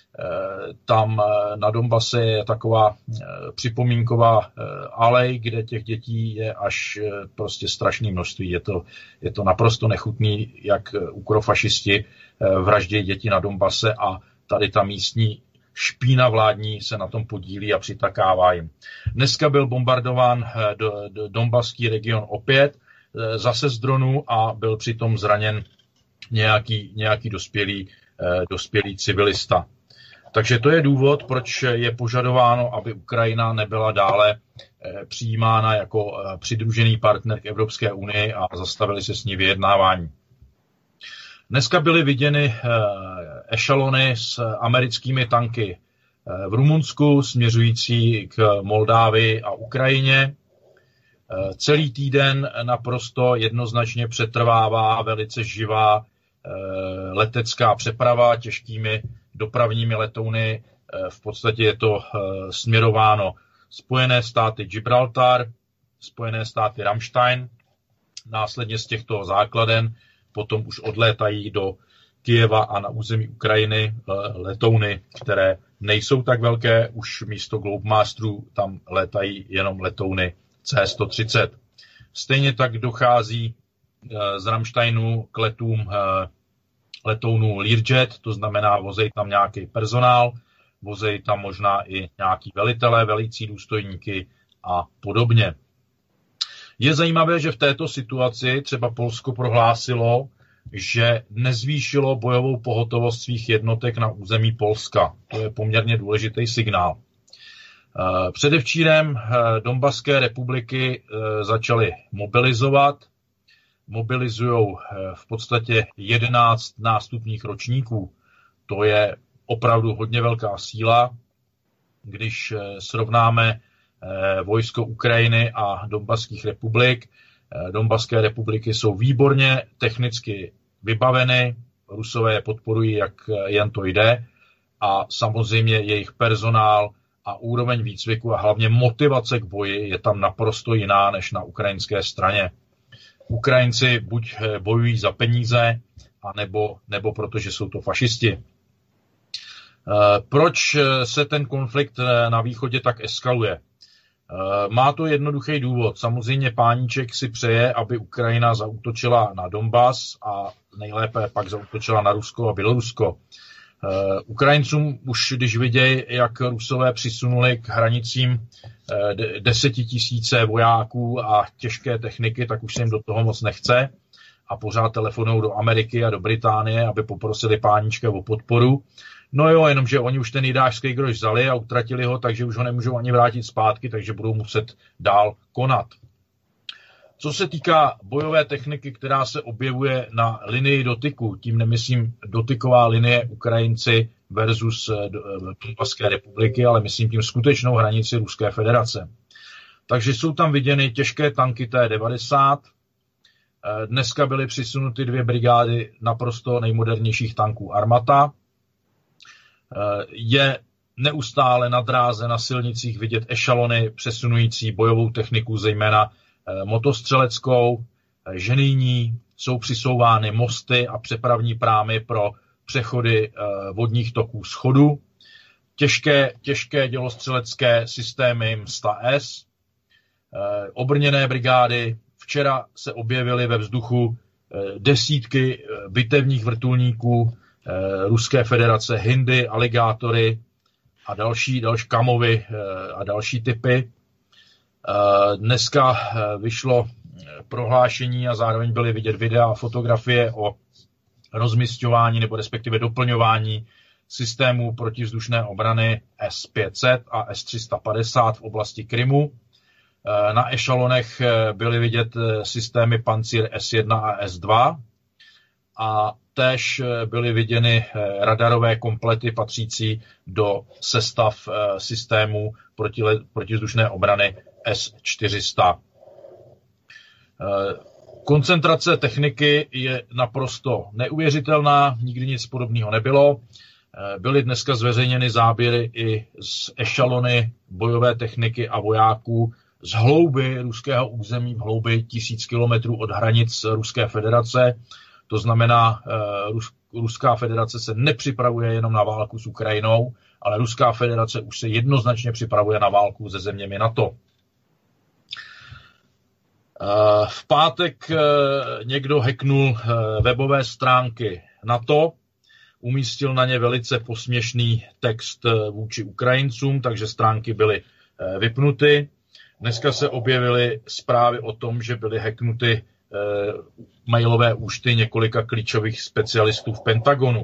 Tam na Donbase je taková připomínková alej, kde těch dětí je až prostě strašné množství. Je to, je to naprosto nechutný, jak ukrofašisti vraždí děti na Donbase a tady ta místní špína vládní se na tom podílí a přitakává jim. Dneska byl bombardován do, do donbaský region opět, zase z dronů a byl přitom zraněn nějaký, nějaký dospělý, dospělý civilista. Takže to je důvod, proč je požadováno, aby Ukrajina nebyla dále přijímána jako přidružený partner k Evropské unii a zastavili se s ní vyjednávání. Dneska byly viděny ešalony s americkými tanky v Rumunsku, směřující k Moldávii a Ukrajině. Celý týden naprosto jednoznačně přetrvává velice živá letecká přeprava těžkými dopravními letouny. V podstatě je to směrováno Spojené státy Gibraltar, Spojené státy Ramstein. Následně z těchto základen potom už odlétají do Kyjeva a na území Ukrajiny letouny, které nejsou tak velké, už místo Globemasterů tam létají jenom letouny C sto třicet. Stejně tak dochází z Ramsteinu k letům letounů Learjet, to znamená vozej tam nějaký personál, vozej tam možná i nějaký velitelé, velící důstojníky a podobně. Je zajímavé, že v této situaci třeba Polsko prohlásilo, že nezvýšilo bojovou pohotovost svých jednotek na území Polska. To je poměrně důležitý signál. Předevčírem Donbaské republiky začaly mobilizovat. Mobilizují v podstatě jedenáct nástupních ročníků. To je opravdu hodně velká síla. Když srovnáme vojsko Ukrajiny a Donbaských republik, Donbaské republiky jsou výborně technicky vybaveny, Rusové je podporují, jak jen to jde, a samozřejmě jejich personál a úroveň výcviku a hlavně motivace k boji je tam naprosto jiná než na ukrajinské straně. Ukrajinci buď bojují za peníze, anebo, nebo protože jsou to fašisti. Proč se ten konflikt na východě tak eskaluje? Má to jednoduchý důvod. Samozřejmě Páníček si přeje, aby Ukrajina zaútočila na Donbas a nejlépe pak zaútočila na Rusko a Bělorusko. Ukrajincům už, když vidějí, jak Rusové přisunuli k hranicím desetitisíce vojáků a těžké techniky, tak už se jim do toho moc nechce a pořád telefonují do Ameriky a do Británie, aby poprosili Páníčka o podporu. No jo, jenomže oni už ten jidářský groš vzali a utratili ho, takže už ho nemůžou ani vrátit zpátky, takže budou muset dál konat. Co se týká bojové techniky, která se objevuje na linii dotyku, tím nemyslím dotyková linie Ukrajinci versus Donbaské republiky, ale myslím tím skutečnou hranici Ruské federace. Takže jsou tam viděny těžké tanky T devadesát. Dneska byly přisunuty dvě brigády naprosto nejmodernějších tanků Armata. Je neustále na dráze na silnicích vidět ešalony přesunující bojovou techniku, zejména motostřeleckou, ženijní, jsou přisouvány mosty a přepravní prámy pro přechody vodních toků schodu, těžké, těžké dělostřelecké systémy Msta S, obrněné brigády. Včera se objevily ve vzduchu desítky bitevních vrtulníků Ruské federace, Hindy, aligátory a další, další kamovy a další typy. Dneska vyšlo prohlášení a zároveň byly vidět videa a fotografie o rozmisťování nebo respektive doplňování systémů protivzdušné obrany S pět set a S tři sta padesát v oblasti Krymu. Na ešalonech byly vidět systémy Pancír S jedna a S dva a též byly viděny radarové komplety patřící do sestav systémů protivzdušné obrany S čtyři sta. Koncentrace techniky je naprosto neuvěřitelná, nikdy nic podobného nebylo. Byly dneska zveřejněny záběry i z ešalony bojové techniky a vojáků z hlouby ruského území, v hloubi tisíc kilometrů od hranic Ruské federace. To znamená, Ruská federace se nepřipravuje jenom na válku s Ukrajinou, ale Ruská federace už se jednoznačně připravuje na válku se zeměmi NATO. V pátek někdo hacknul webové stránky NATO, umístil na ně velice posměšný text vůči Ukrajincům, takže stránky byly vypnuty. Dneska se objevily zprávy o tom, že byly hacknuty mailové účty několika klíčových specialistů v Pentagonu.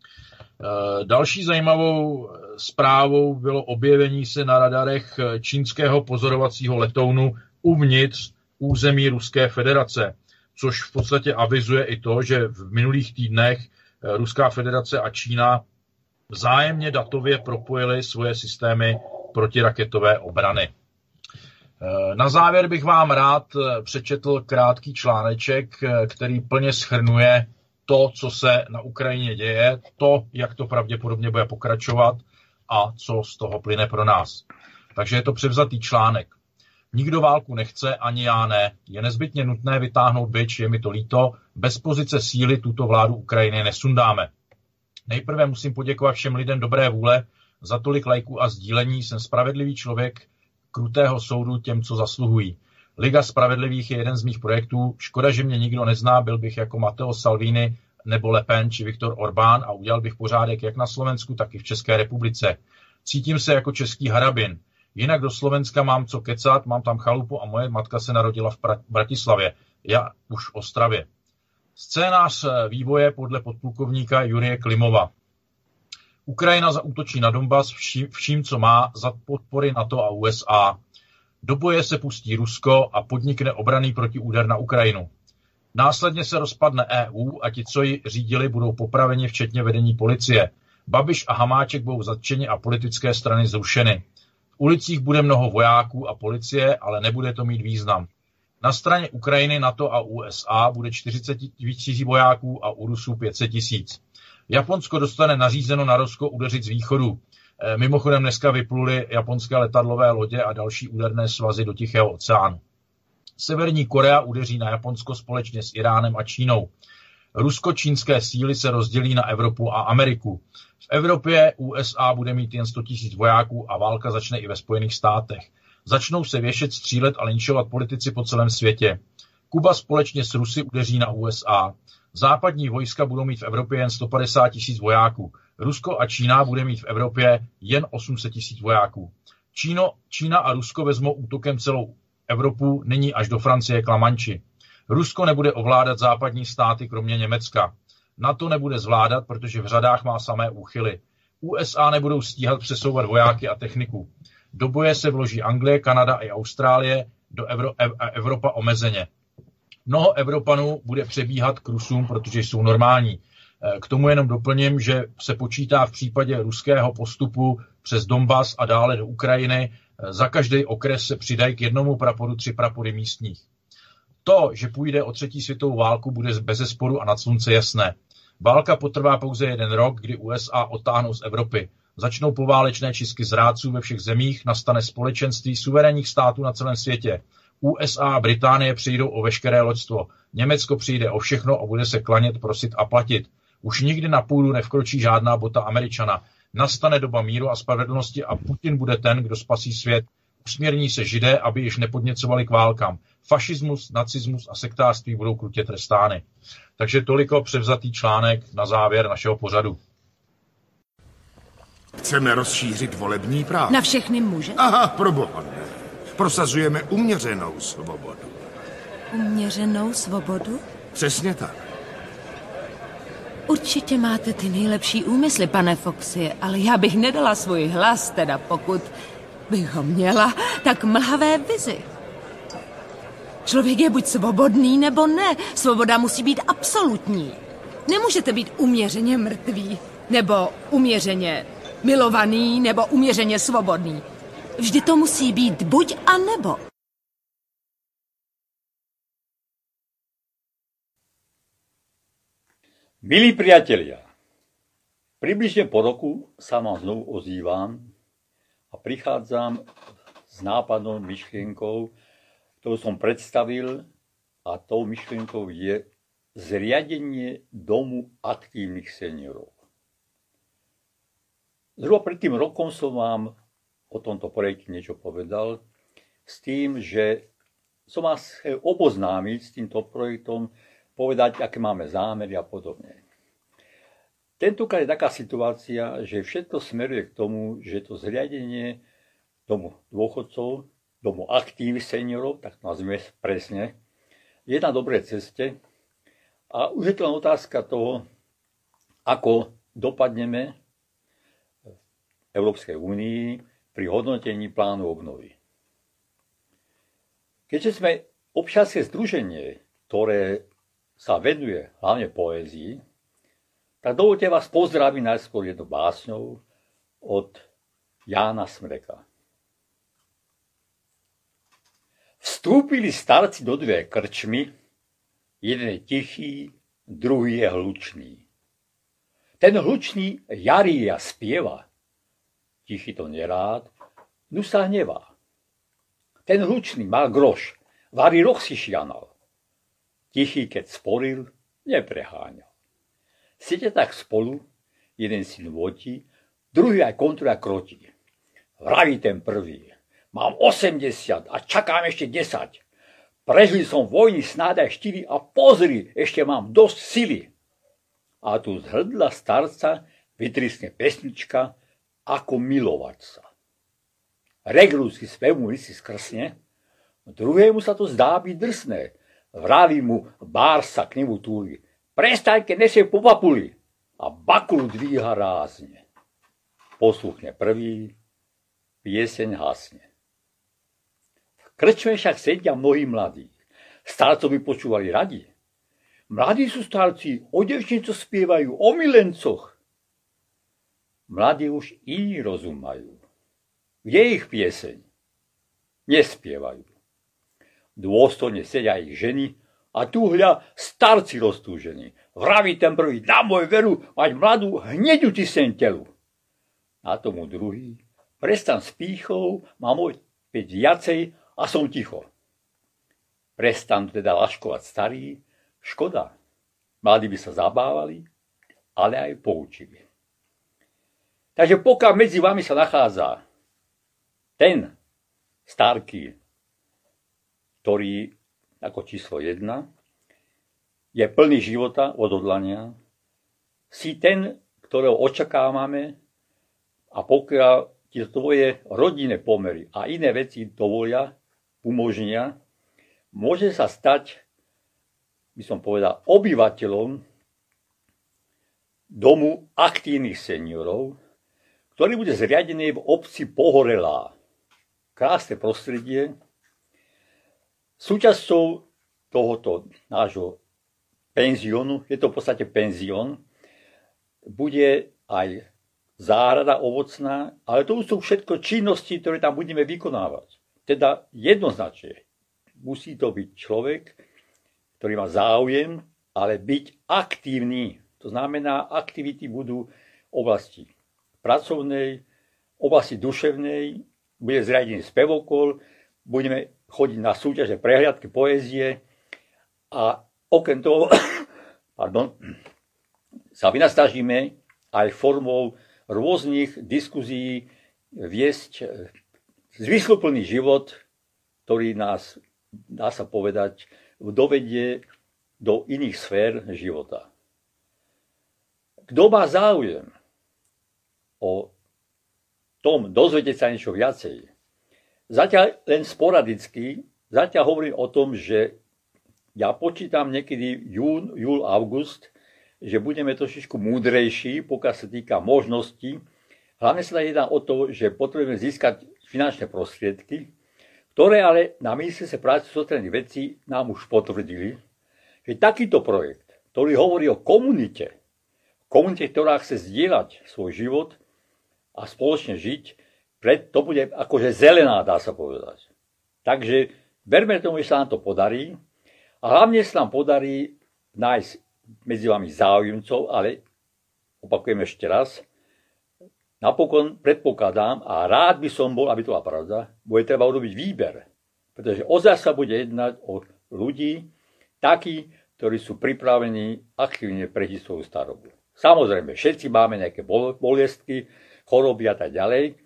Další zajímavou zprávou bylo objevení se na radarech čínského pozorovacího letounu uvnitř území Ruské federace, což v podstatě avizuje i to, že v minulých týdnech Ruská federace a Čína vzájemně datově propojily svoje systémy protiraketové obrany. Na závěr bych vám rád přečetl krátký článeček, který plně shrnuje to, co se na Ukrajině děje, to, jak to pravděpodobně bude pokračovat a co z toho plyne pro nás. Takže je to převzatý článek. Nikdo válku nechce, ani já ne. Je nezbytně nutné vytáhnout bič, je mi to líto. Bez pozice síly tuto vládu Ukrajiny nesundáme. Nejprve musím poděkovat všem lidem dobré vůle za tolik lajků a sdílení. Jsem spravedlivý člověk krutého soudu těm, co zasluhují. Liga spravedlivých je jeden z mých projektů. Škoda, že mě nikdo nezná, byl bych jako Matteo Salvini nebo Le Pen či Viktor Orbán a udělal bych pořádek jak na Slovensku, tak i v České republice. Cítím se jako český Harabin. Jinak do Slovenska mám co kecat, mám tam chalupu a moje matka se narodila v Bratislavě, já už v Ostravě. Scénář vývoje podle podplukovníka Jurie Klimova. Ukrajina zaútočí na Donbas vším, vším, co má, za podpory NATO a U S A. Do boje se pustí Rusko a podnikne obranný protiúder na Ukrajinu. Následně se rozpadne E U a ti, co ji řídili, budou popraveni, včetně vedení policie. Babiš a Hamáček budou zatčeni a politické strany zrušeny. V ulicích bude mnoho vojáků a policie, ale nebude to mít význam. Na straně Ukrajiny, NATO a U S A bude čtyřicet tisíc vojáků a u Rusů pět set tisíc. Japonsko dostane nařízeno na Rusko udeřit z východu. Mimochodem dneska vypluly japonské letadlové lodě a další úderné svazy do Tichého oceánu. Severní Korea udeří na Japonsko společně s Iránem a Čínou. Rusko-čínské síly se rozdělí na Evropu a Ameriku. V Evropě U S A bude mít jen sto tisíc vojáků a válka začne i ve Spojených státech. Začnou se věšet, střílet a linčovat politici po celém světě. Kuba společně s Rusy udeří na U S A. Západní vojska budou mít v Evropě jen sto padesát tisíc vojáků. Rusko a Čína bude mít v Evropě jen osm set tisíc vojáků. Číno, Čína a Rusko vezmou útokem celou Evropu, nyní až do Francie k La Manchi. Rusko nebude ovládat západní státy kromě Německa. NATO nebude zvládat, protože v řadách má samé úchyly. U S A nebudou stíhat přesouvat vojáky a techniku. Do boje se vloží Anglie, Kanada i Austrálie, do Evro, ev, Evropa omezeně. Mnoho Evropanů bude přebíhat k Rusům, protože jsou normální. K tomu jenom doplním, že se počítá v případě ruského postupu přes Donbas a dále do Ukrajiny. Za každý okres se přidají k jednomu praporu tři prapory místních. To, že půjde o třetí světovou válku, bude bezesporu a nad slunce jasné. Válka potrvá pouze jeden rok, kdy U S A odtáhnou z Evropy. Začnou poválečné čistky zrádců ve všech zemích, nastane společenství suverénních států na celém světě. U S A a Británie přijdou o veškeré loďstvo. Německo přijde o všechno a bude se klanět, prosit a platit. Už nikdy na půdu nevkročí žádná bota Američana. Nastane doba míru a spravedlnosti a Putin bude ten, kdo spasí svět. Usměrní se Židé, aby již nepodněcovali k válkám. Fašismus, nacismus a sektářství budou krutě trestány. Takže toliko převzatý článek na závěr našeho pořadu. Chceme rozšířit volební právo. Na všechny muže? Aha, proboha ne. Prosazujeme uměřenou svobodu. Uměřenou svobodu? Přesně tak. Určitě máte ty nejlepší úmysly, pane Foxy, ale já bych nedala svůj hlas, teda pokud bych ho měla, tak mlhavé vizi. Člověk je buď svobodný, nebo ne. Svoboda musí být absolutní. Nemůžete být uměřeně mrtvý, nebo uměřeně milovaný, nebo uměřeně svobodný. Vždy to musí být buď a nebo. Milí priatelia, približne po roku sa vám znovu ozývam a prichádzam s nápadom, myšlienkou, ktorú som predstavil, a tou myšlienkou je zriadenie domu aktívnych seniorov. Zhruba pred tým rokom som vám o tomto projekte niečo povedal, s tým, že som vás chcel oboznámiť s týmto projektom, povedať, aké máme zámery a podobne. Tentokrát je taká situácia, že všetko smeruje k tomu, že to zriadenie domu dôchodcov, domu aktívnych seniorov, tak to nazvime presne, je na dobrej ceste a už je to len otázka toho, ako dopadneme v Európskej únii pri hodnotení plánu obnovy. Keďže sme občianske združenie, ktoré sa venuje hlavne poézii, tak dovolte vás pozdraviť najskôr jednou básňou od Jána Smreka. Vstúpili starci do dve krčmy, jeden je tichý, druhý je hlučný. Ten hlučný jarí a spieva, tichý to nerád, nu sa hnevá. Ten hlučný mal groš, varí roh si šianal. Tichý, keď sporil, nepreháňal. Siete tak spolu, jeden si nôti, druhý aj kontruje a krotí. Vraví ten prvý, mám osemdesiat a čakám ešte desať. Prežil som vojny snáď aj štyri a pozri, ešte mám dosť sily. A tu z hrdla starca vytriskne pesnička, ako milovať sa. Regrúcky spev mu si skrsne, druhému sa to zdá byť drsné. Vraví mu, bár sa k nemu túli. Prestaň, keď nesie po papuli. A bakulu dvíha rázne. Posluchne prvý, pieseň hasne. V krčme však sedia mnohí mladí. Starcovi počúvali radi. Mladí sú starci, o devčnicu spievajú, o milencoch. Mladí už iní rozumajú. Kde je ich pieseň? Nespievajú. Dôstojne sedia ich ženy a tu hľa starci roztúžení. Vraví ten prvý, na môj veru, mať mladú hneď utisnem telu. A tomu druhý, prestan s pýchou, mám opäť viacej a som ticho. Prestan teda laškovať starý, škoda. Mladí by sa zabávali, ale aj poučili. Takže pokiaľ medzi vami sa nachádza ten starký, ktorý ako číslo jedna je plný života, odhodlania, si ten, ktorého očakávame a pokiaľ ti tvoje rodinné pomery a iné veci dovolia, umožnia, môže sa stať, by som povedal, obyvateľom domu aktívnych seniorov, ktorý bude zriadený v obci Pohorelá. Krásne prostredie. Súčasťou tohoto nášho penziónu, je to v podstate penzión, bude aj záhrada ovocná, ale to sú všetko činnosti, ktoré tam budeme vykonávať. Teda jednoznačne musí to byť človek, ktorý má záujem, ale byť aktívny. To znamená, aktivity budú v oblasti pracovnej, oblasti duševnej, bude zriadený spevokol, budeme chodiť na súťaže, prehliadky, poézie a okrem toho, pardon, sa vynasnažíme aj formou rôznych diskuzií viesť zmysluplný život, ktorý nás, dá sa povedať, dovedie do iných sfér života. Kto má záujem o tom dozvedieť sa niečo viacej, zatiaľ len sporadicky, zatiaľ hovorím o tom, že ja počítam niekedy jún, júl, august, že budeme trošičku múdrejší, pokiaľ sa týka možností. Hlavne sa jedná o to, že potrebujeme získať finančné prostriedky, ktoré ale na Ministerstve práce a sociálnych vecí nám už potvrdili, že takýto projekt, ktorý hovorí o komunite, komunite, ktorá chce zdieľať svoj život a spoločne žiť, to bude akože zelená, dá sa povedať. Takže verme tomu, že sa nám to podarí a hlavne sa nám podarí nájsť medzi vami záujemcov, ale opakujem ešte raz, napokon predpokladám a rád by som bol, aby to bola pravda, bude treba urobiť výber, pretože ozaj sa bude jednať o ľudí, takí, ktorí sú pripravení aktívne prežiť svoju starobu. Samozrejme, všetci máme nejaké bolestky, choroby a tak ďalej.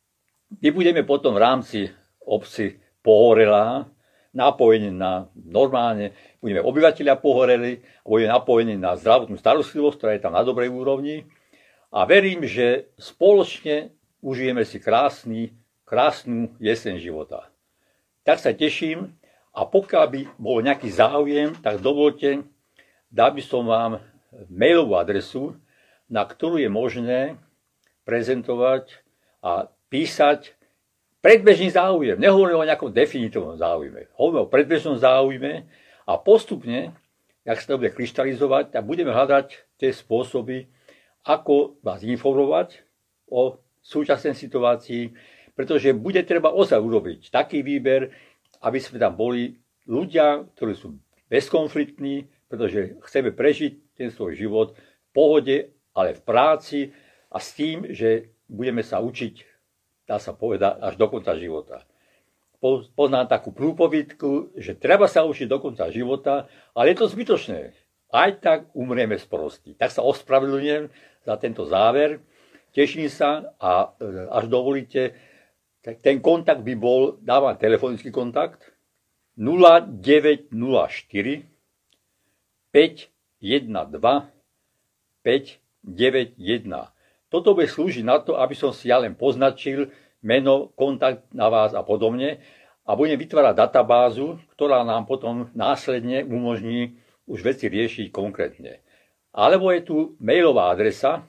My budeme potom v rámci obci Pohorelá napojení na normálne, budeme obyvateľia Pohorely, budeme napojení na zdravotnú starostlivosť, ktorá je tam na dobrej úrovni. A verím, že spoločne užijeme si krásny, krásnu jeseň života. Tak sa teším a pokiaľ by bol nejaký záujem, tak dovolte, dal by som vám mailovú adresu, na ktorú je možné prezentovať a písať predbežný záujem. Nehovorím o nejakom definitívnom záujme. Hovorím o predbežnom záujme a postupne, ak sa to bude kryštalizovať, tak budeme hľadať tie spôsoby, ako vás informovať o súčasnej situácii, pretože bude treba ozaj urobiť taký výber, aby sme tam boli ľudia, ktorí sú bezkonfliktní, pretože chceme prežiť ten svoj život v pohode, ale v práci a s tým, že budeme sa učiť, dá sa povedať, až do konca života. Poznám takú prúpovidku, že treba sa učiť do konca života, ale je to zbytočné. Aj tak umrieme sprostí. Tak sa ospravedlňujem za tento záver. Teším sa a až dovolíte, ten kontakt by bol, dávam telefonický kontakt, nula deväť nula štyri päť jeden dva päť deväť jeden. Toto bude slúžiť na to, aby som si ja len poznačil meno, kontakt na vás a podobne a budem vytvárať databázu, ktorá nám potom následne umožní už veci riešiť konkrétne. Alebo je tu mailová adresa,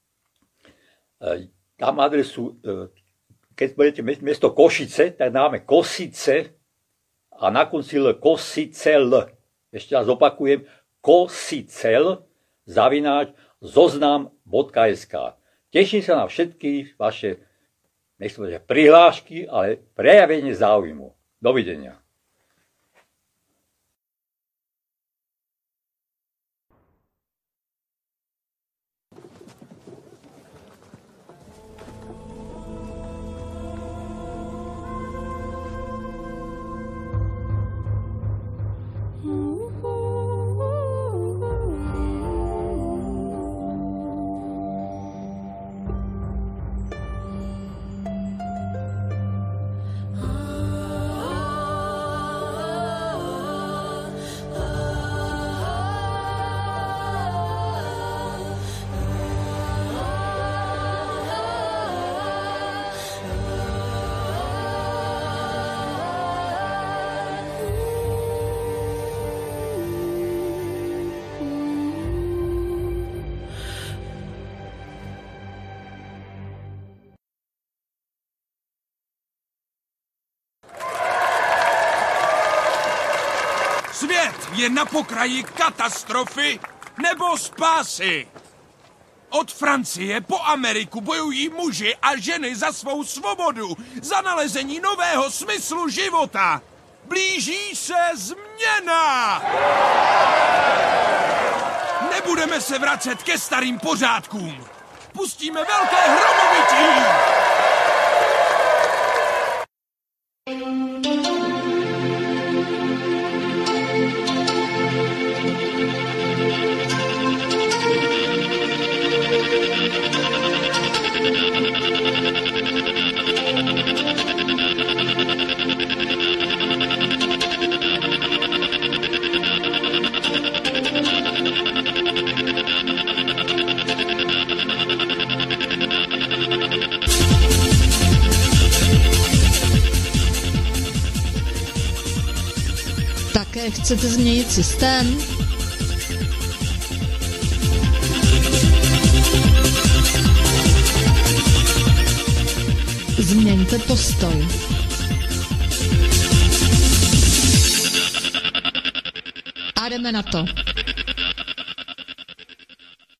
tam adresu, keď budete miesto Košice, tak dáme Kosice a na konci L Kosicel. Ešte raz opakujem, Kosicel zavináč zoznam bodka es ká. Teším sa na všetky vaše, nechcem povedať prihlášky, ale prejavenie záujmu. Dovidenia. Svět je na pokraji katastrofy nebo spásy. Od Francie po Ameriku bojují muži a ženy za svou svobodu, za nalezení nového smyslu života. Blíží se změna! Nebudeme se vracet ke starým pořádkům. Pustíme velké hromovití! Také chcete změnit systém? Změňte postoj. A jdeme na to.